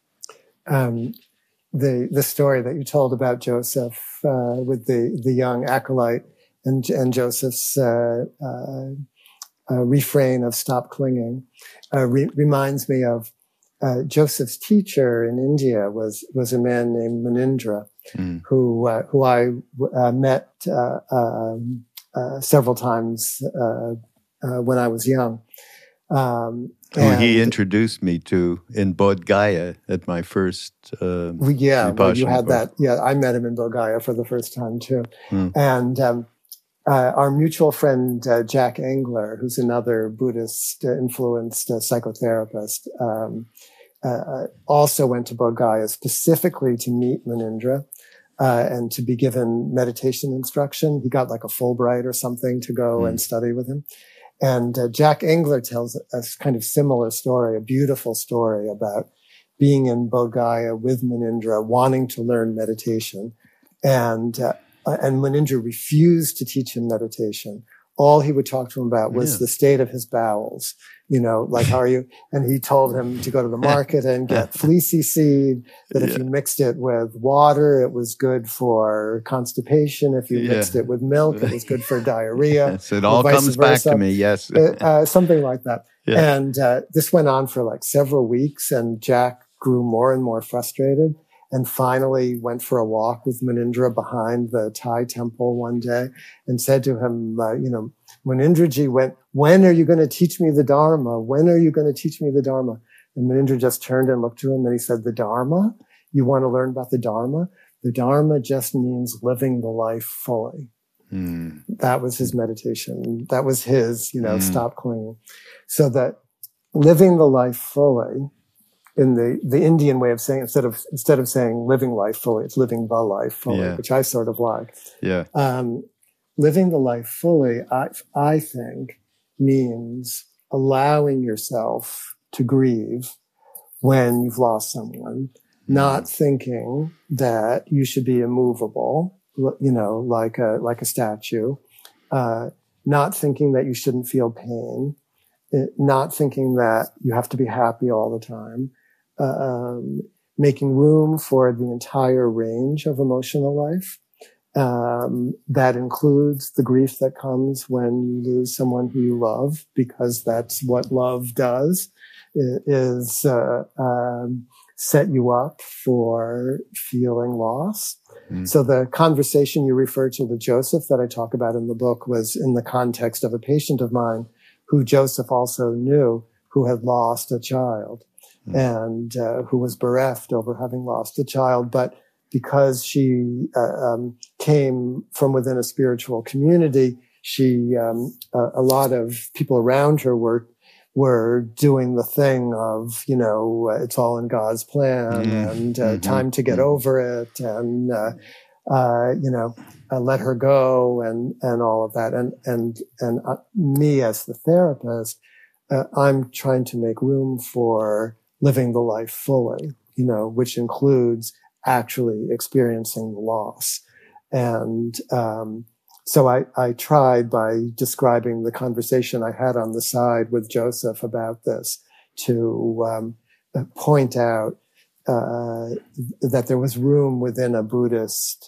Um, the the story that you told about Joseph uh, with the, the young acolyte and, and Joseph's uh, uh, uh, refrain of stop clinging uh, re- reminds me of uh, Joseph's teacher in India was was a man named Munindra, mm. who uh, who I uh, met uh, um, uh, several times uh, uh, when I was young. Um, Who he introduced me to in Bodh Gaya at my first uh, yeah, well, you had that. Yeah, I met him in Bodh Gaya for the first time too. Mm. And um, uh, our mutual friend uh, Jack Engler, who's another Buddhist-influenced uh, psychotherapist, um, uh, also went to Bodh Gaya specifically to meet Munindra uh, and to be given meditation instruction. He got like a Fulbright or something to go mm. and study with him. And uh, Jack Engler tells a kind of similar story, a beautiful story about being in Bodh Gaya with Munindra, wanting to learn meditation. And uh, and Munindra refused to teach him meditation. All he would talk to him about was yeah. the state of his bowels. You know, like, how are you? And he told him to go to the market and get fleecy seed, that yeah. if you mixed it with water, it was good for constipation. If you yeah. mixed it with milk, it was good for diarrhea. Yes, it all comes back to me, yes. uh, something like that. Yeah. And uh, this went on for like several weeks, and Jack grew more and more frustrated, and finally went for a walk with Munindra behind the Thai temple one day and said to him, uh, you know, Munindraji, when, when are you going to teach me the Dharma? When are you going to teach me the Dharma? And Munindra just turned and looked to him and he said, the Dharma? You want to learn about the Dharma? The Dharma just means living the life fully. Mm. That was his meditation. That was his, you know, mm. stop clinging. So that living the life fully, in the, the Indian way of saying, instead of, instead of saying living life fully, it's living the life fully, yeah. which I sort of like. Yeah. Um, living the life fully, I, I think, means allowing yourself to grieve when you've lost someone, not thinking that you should be immovable, you know, like a, like a statue, uh, not thinking that you shouldn't feel pain, not thinking that you have to be happy all the time, uh, um, making room for the entire range of emotional life. Um, that includes the grief that comes when you lose someone who you love, because that's what love does, is, uh, um, set you up for feeling loss. Mm. So the conversation you referred to with Joseph that I talk about in the book was in the context of a patient of mine who Joseph also knew, who had lost a child mm. and uh, who was bereft over having lost a child. But because she uh, um, came from within a spiritual community, she um, a, a lot of people around her were were doing the thing of, you know, uh, it's all in God's plan mm. and uh, mm-hmm. time to get mm-hmm. over it and, uh, uh, you know, uh, let her go and, and all of that. And, and, and uh, me as the therapist, uh, I'm trying to make room for living the life fully, you know, which includes actually experiencing the loss. And, um, So I, I tried by describing the conversation I had on the side with Joseph about this to um, point out uh, that there was room within a Buddhist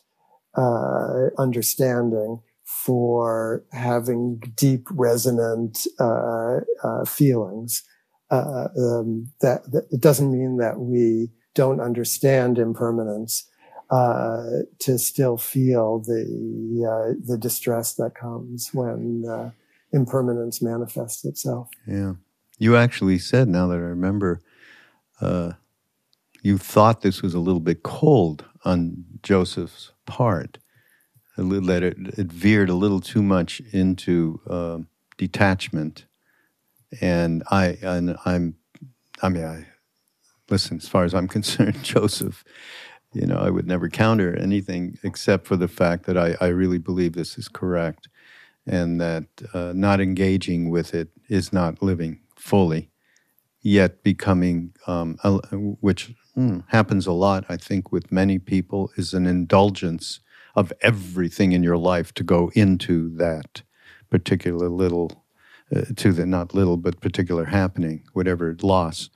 uh, understanding for having deep, resonant uh, uh, feelings. Uh, um, that, that it doesn't mean that we don't understand impermanence. Uh, to still feel the uh, the distress that comes when uh, impermanence manifests itself. Yeah, you actually said, now that I remember, uh, you thought this was a little bit cold on Joseph's part. A little, that it, it veered a little too much into uh, detachment, and I and I'm, I mean, I listen. As far as I'm concerned, Joseph. You know, I would never counter anything except for the fact that I, I really believe this is correct and that uh, not engaging with it is not living fully, yet becoming, um, a, which mm, happens a lot, I think, with many people, is an indulgence of everything in your life to go into that particular little, uh, to the not little, but particular happening, whatever loss.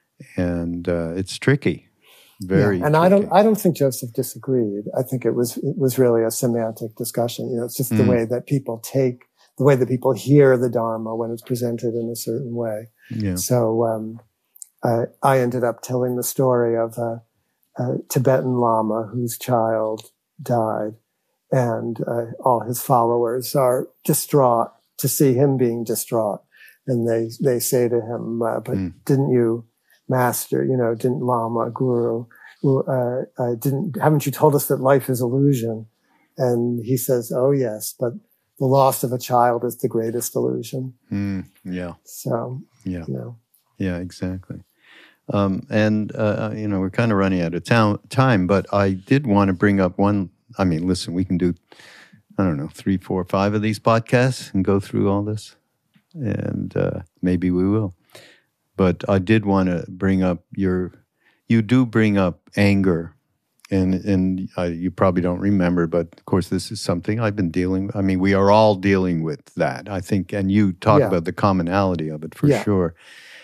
And uh, it's tricky. Very yeah, and tricky. I don't. I don't think Joseph disagreed. I think it was. It was really a semantic discussion. You know, it's just mm. the way that people take, the way that people hear the Dharma when it's presented in a certain way. Yeah. So um, I, I ended up telling the story of a, a Tibetan Lama whose child died, and uh, all his followers are distraught to see him being distraught, and they they say to him, uh, "But mm. didn't you?" Master, you know, didn't Lama, Guru, uh, uh, didn't, haven't you told us that life is illusion? And he says, oh yes, but the loss of a child is the greatest illusion. Mm, yeah. So, yeah. you know. Yeah, exactly. Um, and, uh, you know, we're kind of running out of town, time, but I did want to bring up one, I mean, listen, we can do, I don't know, three, four, five of these podcasts and go through all this. And uh, maybe we will. But I did want to bring up your, you do bring up anger, and and uh, you probably don't remember, but of course this is something I've been dealing with. I mean, we are all dealing with that, I think, and you talk yeah. about the commonality of it for yeah. sure.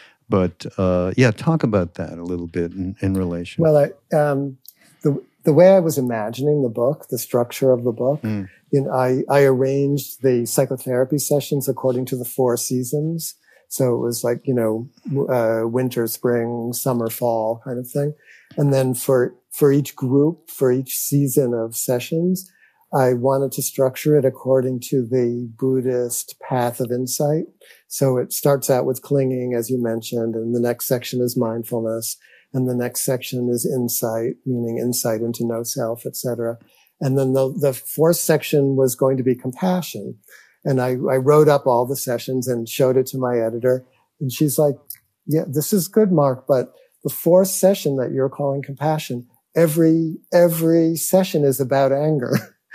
But uh, yeah, talk about that a little bit in, in relation. Well, I, um, the the way I was imagining the book, the structure of the book, mm. you know, I, I arranged the psychotherapy sessions according to the four seasons. So it was like, you know, uh, winter, spring, summer, fall kind of thing. And then for, for each group, for each season of sessions, I wanted to structure it according to the Buddhist path of insight. So it starts out with clinging, as you mentioned, and the next section is mindfulness. And the next section is insight, meaning insight into no self, et cetera. And then the, the fourth section was going to be compassion. And I, I wrote up all the sessions and showed it to my editor. And she's like, yeah, this is good, Mark, but the fourth session that you're calling compassion, every, every session is about anger.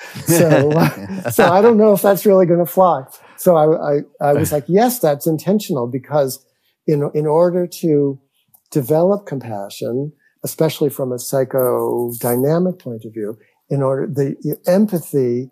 so, uh, so I don't know if that's really going to fly. So I, I, I was like, yes, that's intentional, because in, in order to develop compassion, especially from a psychodynamic point of view, in order, the empathy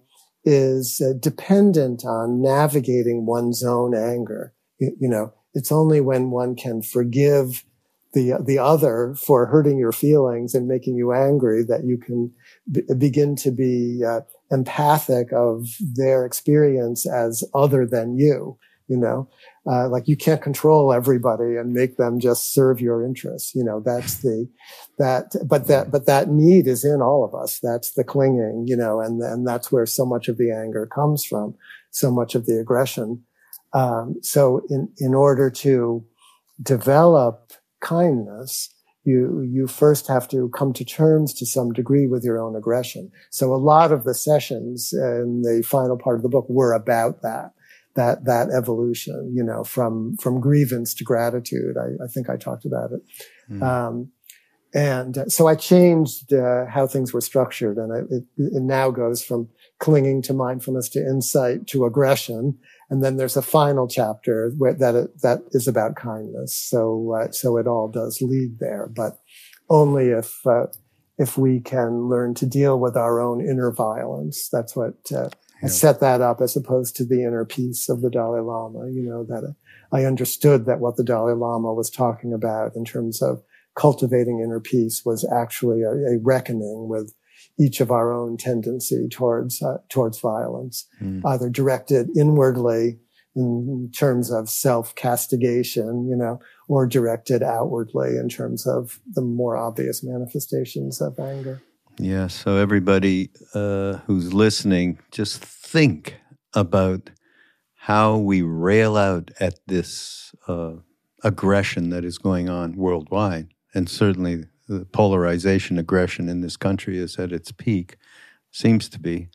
is uh, dependent on navigating one's own anger. You, you know, it's only when one can forgive the the other for hurting your feelings and making you angry that you can b- begin to be uh, empathic of their experience as other than you. You know, uh, like you can't control everybody and make them just serve your interests. You know, that's the, that, but that, but that need is in all of us. That's the clinging, you know, and, and that's where so much of the anger comes from, so much of the aggression. Um, so in, in order to develop kindness, you, you first have to come to terms to some degree with your own aggression. So a lot of the sessions in the final part of the book were about that, that, that evolution, you know, from, from grievance to gratitude. I, I think I talked about it. Mm. Um, and uh, so I changed, uh, how things were structured, and it, it, it now goes from clinging to mindfulness to insight to aggression. And then there's a final chapter where that, it, that is about kindness. So, uh, so it all does lead there, but only if, uh, if we can learn to deal with our own inner violence. That's what, uh, I set that up as opposed to the inner peace of the Dalai Lama, you know, that uh, I understood that what the Dalai Lama was talking about in terms of cultivating inner peace was actually a, a reckoning with each of our own tendency towards, uh, towards violence, mm. either directed inwardly in terms of self-castigation, you know, or directed outwardly in terms of the more obvious manifestations of anger. Yeah, so everybody uh, who's listening, just think about how we rail out at this uh, aggression that is going on worldwide. And certainly the polarization aggression in this country is at its peak, seems to be.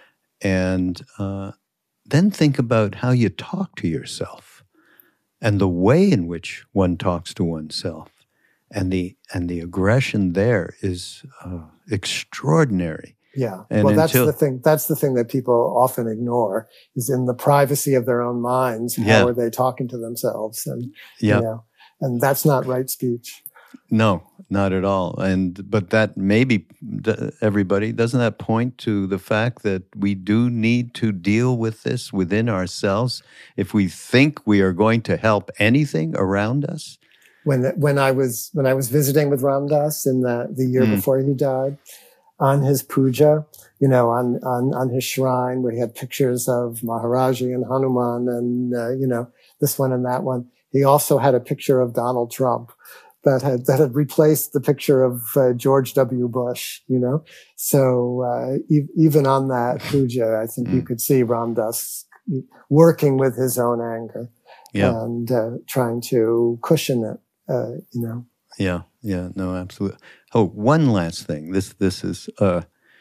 And uh, then think about how you talk to yourself and the way in which one talks to oneself. And the and the aggression there is uh, extraordinary. Yeah. And well, that's until, the thing. That's the thing that people often ignore is in the privacy of their own minds. How yeah. are they talking to themselves? And yeah. you know, and that's not right speech. No, not at all. And but that maybe everybody doesn't that point to the fact that we do need to deal with this within ourselves if we think we are going to help anything around us. When when I was when I was visiting with Ram Dass in the the year mm. before he died, on his puja, you know, on on on his shrine where he had pictures of Maharaji and Hanuman and uh, you know, this one and that one. He also had a picture of Donald Trump that had that had replaced the picture of uh, George W. Bush. You know, so uh, e- even on that puja, I think mm. you could see Ram Dass working with his own anger yeah. and uh, trying to cushion it. Uh, you know. Yeah, yeah, no, absolutely. Oh, one last thing. This, this is. Uh,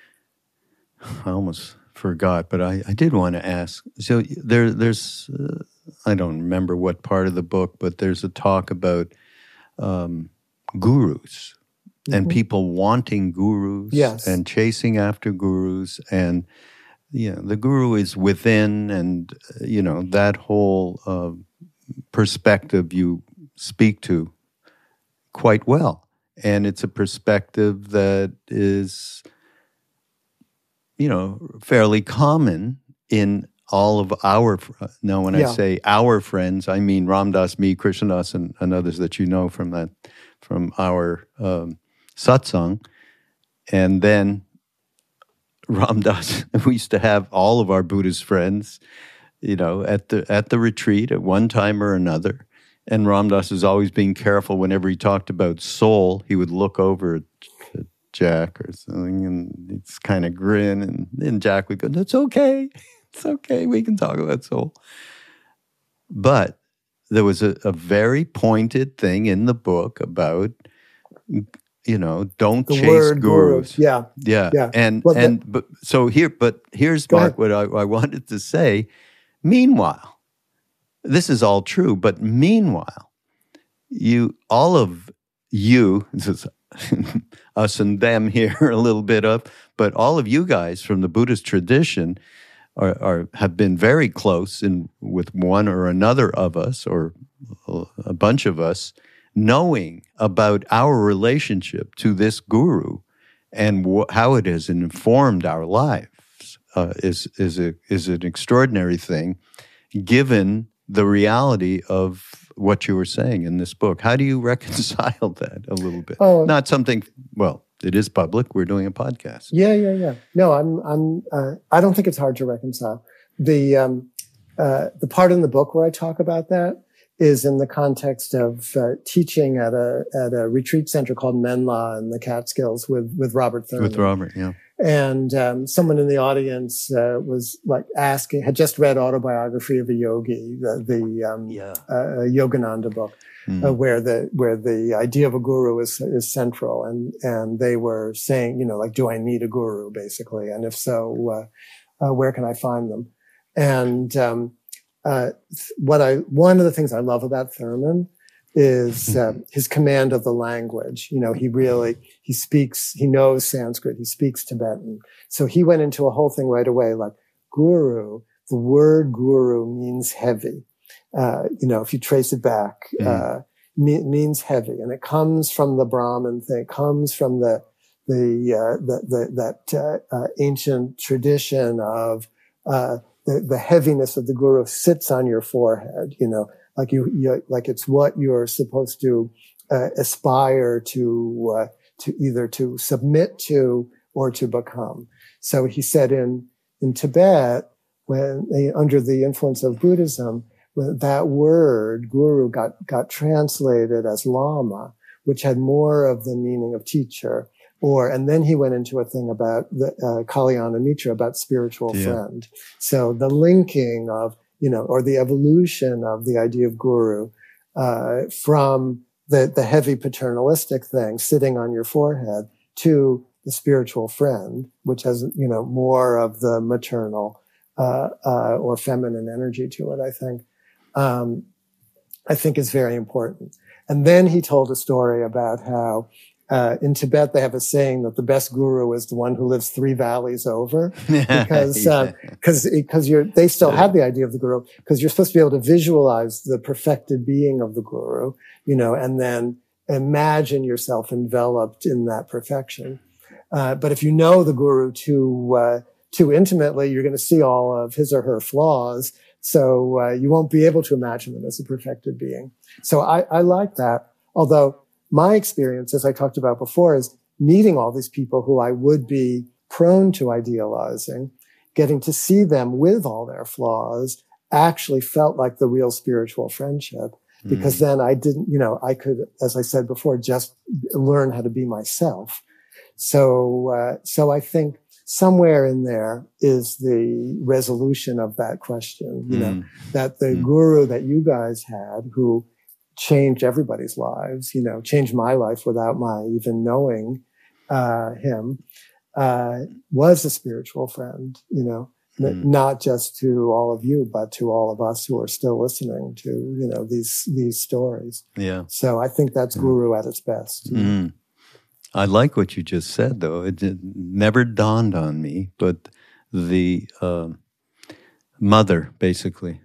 I almost forgot, but I, I did want to ask. So there, there's. Uh, I don't remember what part of the book, but there's a talk about um, gurus mm-hmm. and people wanting gurus yes. and chasing after gurus, and yeah, the guru is within, and you know that whole uh, perspective you speak to quite well. And it's a perspective that is, you know, fairly common in all of our, now when yeah. I say our friends, I mean Ram Dass, me, Krishna Das, and, and others that you know from that, from our um, satsang. And then Ram Dass, we used to have all of our Buddhist friends, you know, at the at the retreat at one time or another. And Ram Dass was always being careful whenever he talked about soul, he would look over at Jack or something and he'd kind of grin, and then Jack would go, "It's okay. It's okay. We can talk about soul." But there was a, a very pointed thing in the book about, you know, don't the chase word gurus. Guru. Yeah. Yeah. yeah. And, well, and the, but so here, but here's, Go Mark, ahead. what I, I wanted to say. Meanwhile, this is all true, but meanwhile, you, all of you, this is us and them here a little bit up, but all of you guys from the Buddhist tradition are, are have been very close in with one or another of us, or a bunch of us, knowing about our relationship to this guru and wh- how it has informed our lives uh, is is a, is an extraordinary thing, given the reality of what you were saying in this book. How do you reconcile that a little bit? Oh, Not something, well, it is public. We're doing a podcast. Yeah, yeah, yeah. No, I'm, I'm, uh, I don't think it's hard to reconcile. The, um, uh, the part in the book where I talk about that is in the context of uh, teaching at a, at a retreat center called Menla in the Catskills with, with Robert Thurman. With Robert, yeah. And um, someone in the audience uh, was like asking, had just read Autobiography of a Yogi, the, the um, Yeah. uh, Yogananda book, Mm. uh, where the where the idea of a guru is is central, and and they were saying, you know, like, do I need a guru, basically, and if so, uh, uh, where can I find them? And um, uh, what I one of the things I love about Thurman is uh, his command of the language. You know, he really, he speaks, he knows Sanskrit, he speaks Tibetan. So he went into a whole thing right away, like guru, the word guru means heavy. Uh, you know, if you trace it back, mm. uh, me- means heavy. And it comes from the Brahmin thing, it comes from the, the, uh, the, the that, uh, uh, ancient tradition of, uh, the, the heaviness of the guru sits on your forehead, you know, like you, you like it's what you're supposed to uh, aspire to, uh, to either to submit to or to become. So he said in, in Tibet, when they, under the influence of Buddhism, when that word guru got, got translated as lama, which had more of the meaning of teacher. Or, and then he went into a thing about the, uh, Kalyana Mitra, about spiritual yeah. friend. So the linking of, you know, or the evolution of the idea of guru, uh, from the, the heavy paternalistic thing sitting on your forehead to the spiritual friend, which has, you know, more of the maternal, uh, uh, or feminine energy to it, I think, um, I think is very important. And then he told a story about how, Uh, in Tibet, they have a saying that the best guru is the one who lives three valleys over, because uh, because because you're they still have the idea of the guru, because you're supposed to be able to visualize the perfected being of the guru, you know, and then imagine yourself enveloped in that perfection. Uh, but if you know the guru too uh, too intimately, you're going to see all of his or her flaws, so uh, you won't be able to imagine them as a perfected being. So I, I like that, although. My experience, as I talked about before, is meeting all these people who I would be prone to idealizing, getting to see them with all their flaws, actually felt like the real spiritual friendship. Because mm. then I didn't, you know, I could, as I said before, just learn how to be myself. So, uh, so I think somewhere in there is the resolution of that question, you mm. know, that the mm. guru that you guys had, who changed everybody's lives, you know, changed my life without my even knowing, uh, him, uh, was a spiritual friend, you know, mm. n- not just to all of you, but to all of us who are still listening to, you know, these, these stories. Yeah. So I think that's guru mm. at its best. Mm. I like what you just said, though. It, it never dawned on me, but the, uh, mother, basically,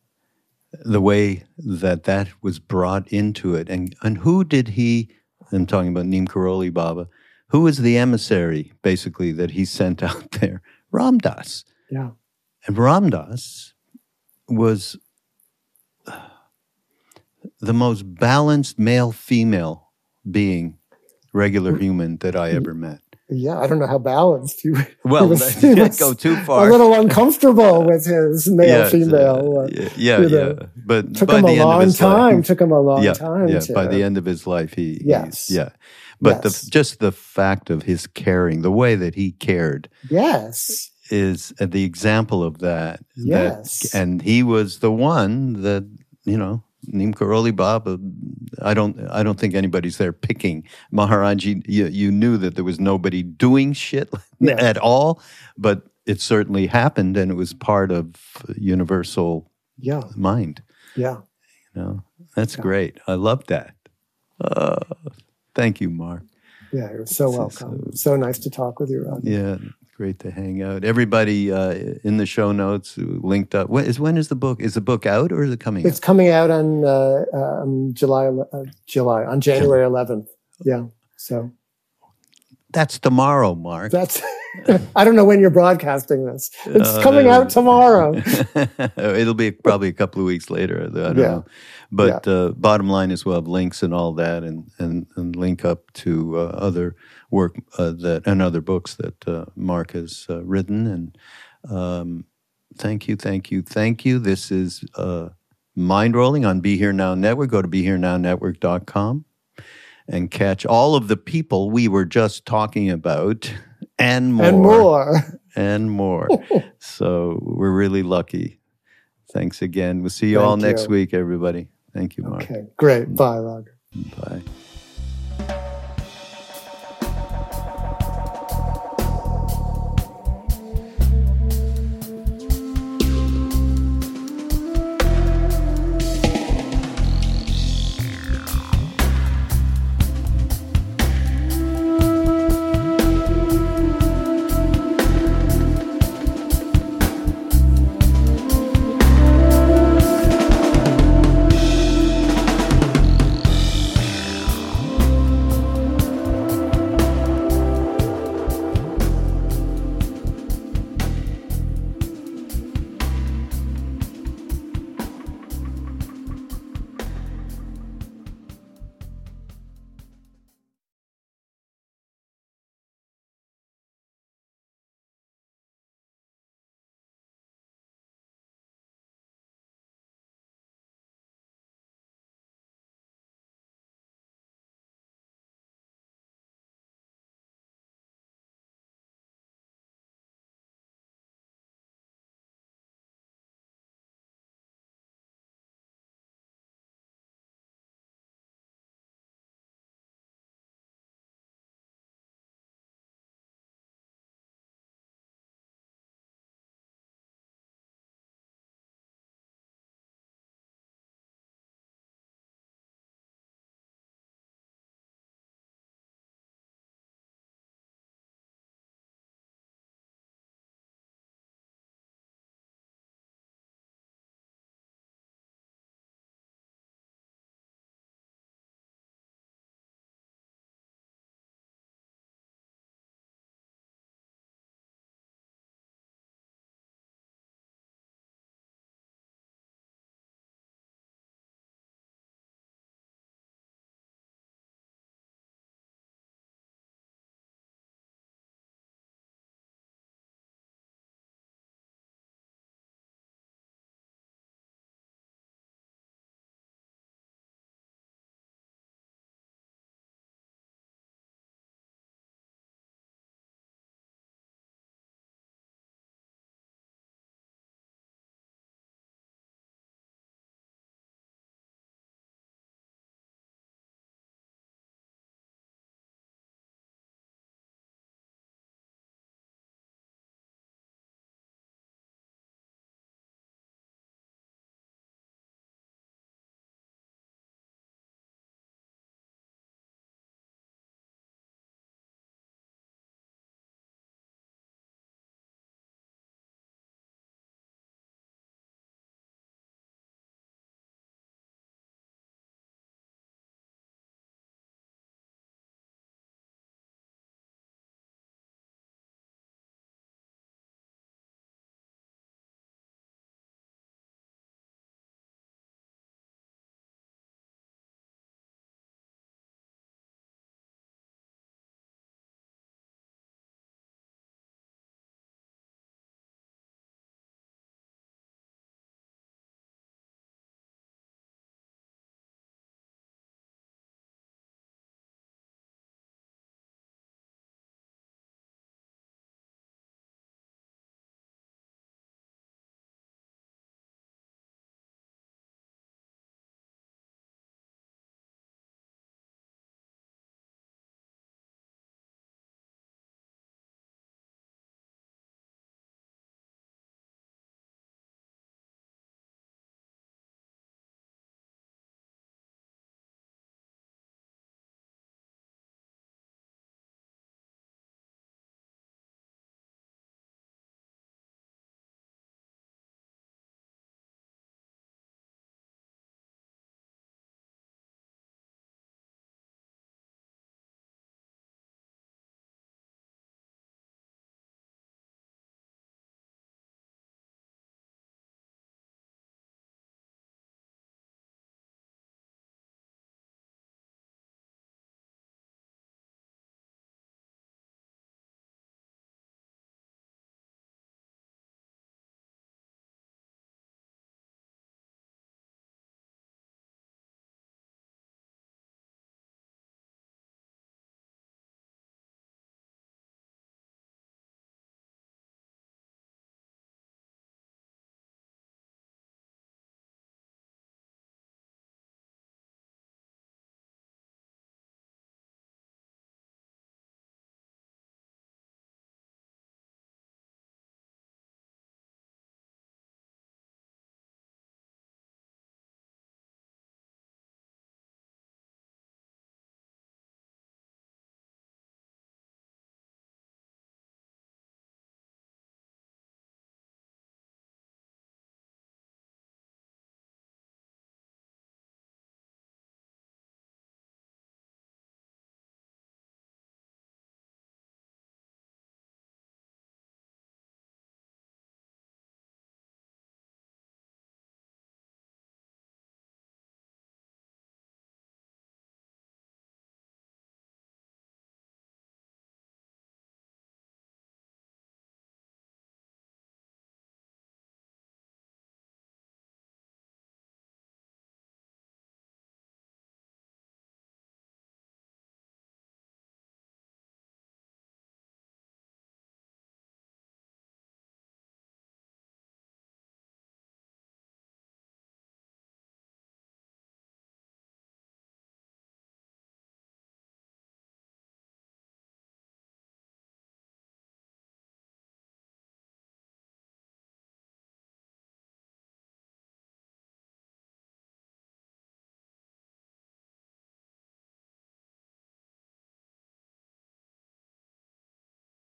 the way that that was brought into it. And and who did he, I'm talking about Neem Karoli Baba, who was the emissary, basically, that he sent out there? Ram Dass. Yeah. And Ram Dass was the most balanced male-female being, regular human, that I ever met. Yeah, I don't know how balanced he, well, he was. He was go too far. A little uncomfortable with his male-female. Yeah, uh, yeah, yeah, yeah. But took by him the a end long of his time. life, took him a long yeah, time. Yeah, to, by the end of his life, he. Yes. Yeah, but yes. the just the fact of his caring, the way that he cared. Yes. Is the example of that. Yes. That, and he was the one that, you know, Neem Karoli Baba, I don't I don't think anybody's there picking. Maharaj, you, you knew that there was nobody doing shit yeah. at all, but it certainly happened, and it was part of universal yeah. mind. Yeah. You know, that's yeah. great. I love that. Uh, thank you, Mark. Yeah, you're so welcome. So, so nice to talk with you, Rodney. Yeah. Great to hang out. Everybody uh, in the show notes linked up. When is, when is the book? Is the book out or is it coming it's out? It's coming out on uh, um, July, uh, July, on January eleventh. Yeah, so. That's tomorrow, Mark. That's, I don't know when you're broadcasting this. It's uh, coming out tomorrow. It'll be probably a couple of weeks later. I don't yeah. know. But yeah. uh, bottom line is we'll have links and all that, and, and, and link up to uh, other work uh, that and other books that uh, Mark has uh, written. And um, thank you, thank you, thank you. This is uh, Mind Rolling on Be Here Now Network. Go to be here now network dot com. and catch all of the people we were just talking about and more. And more. And more. So we're really lucky. Thanks again. We'll see you Thank all next you. week, everybody. Thank you, Mark. Okay, great. Bye, Roger. Bye.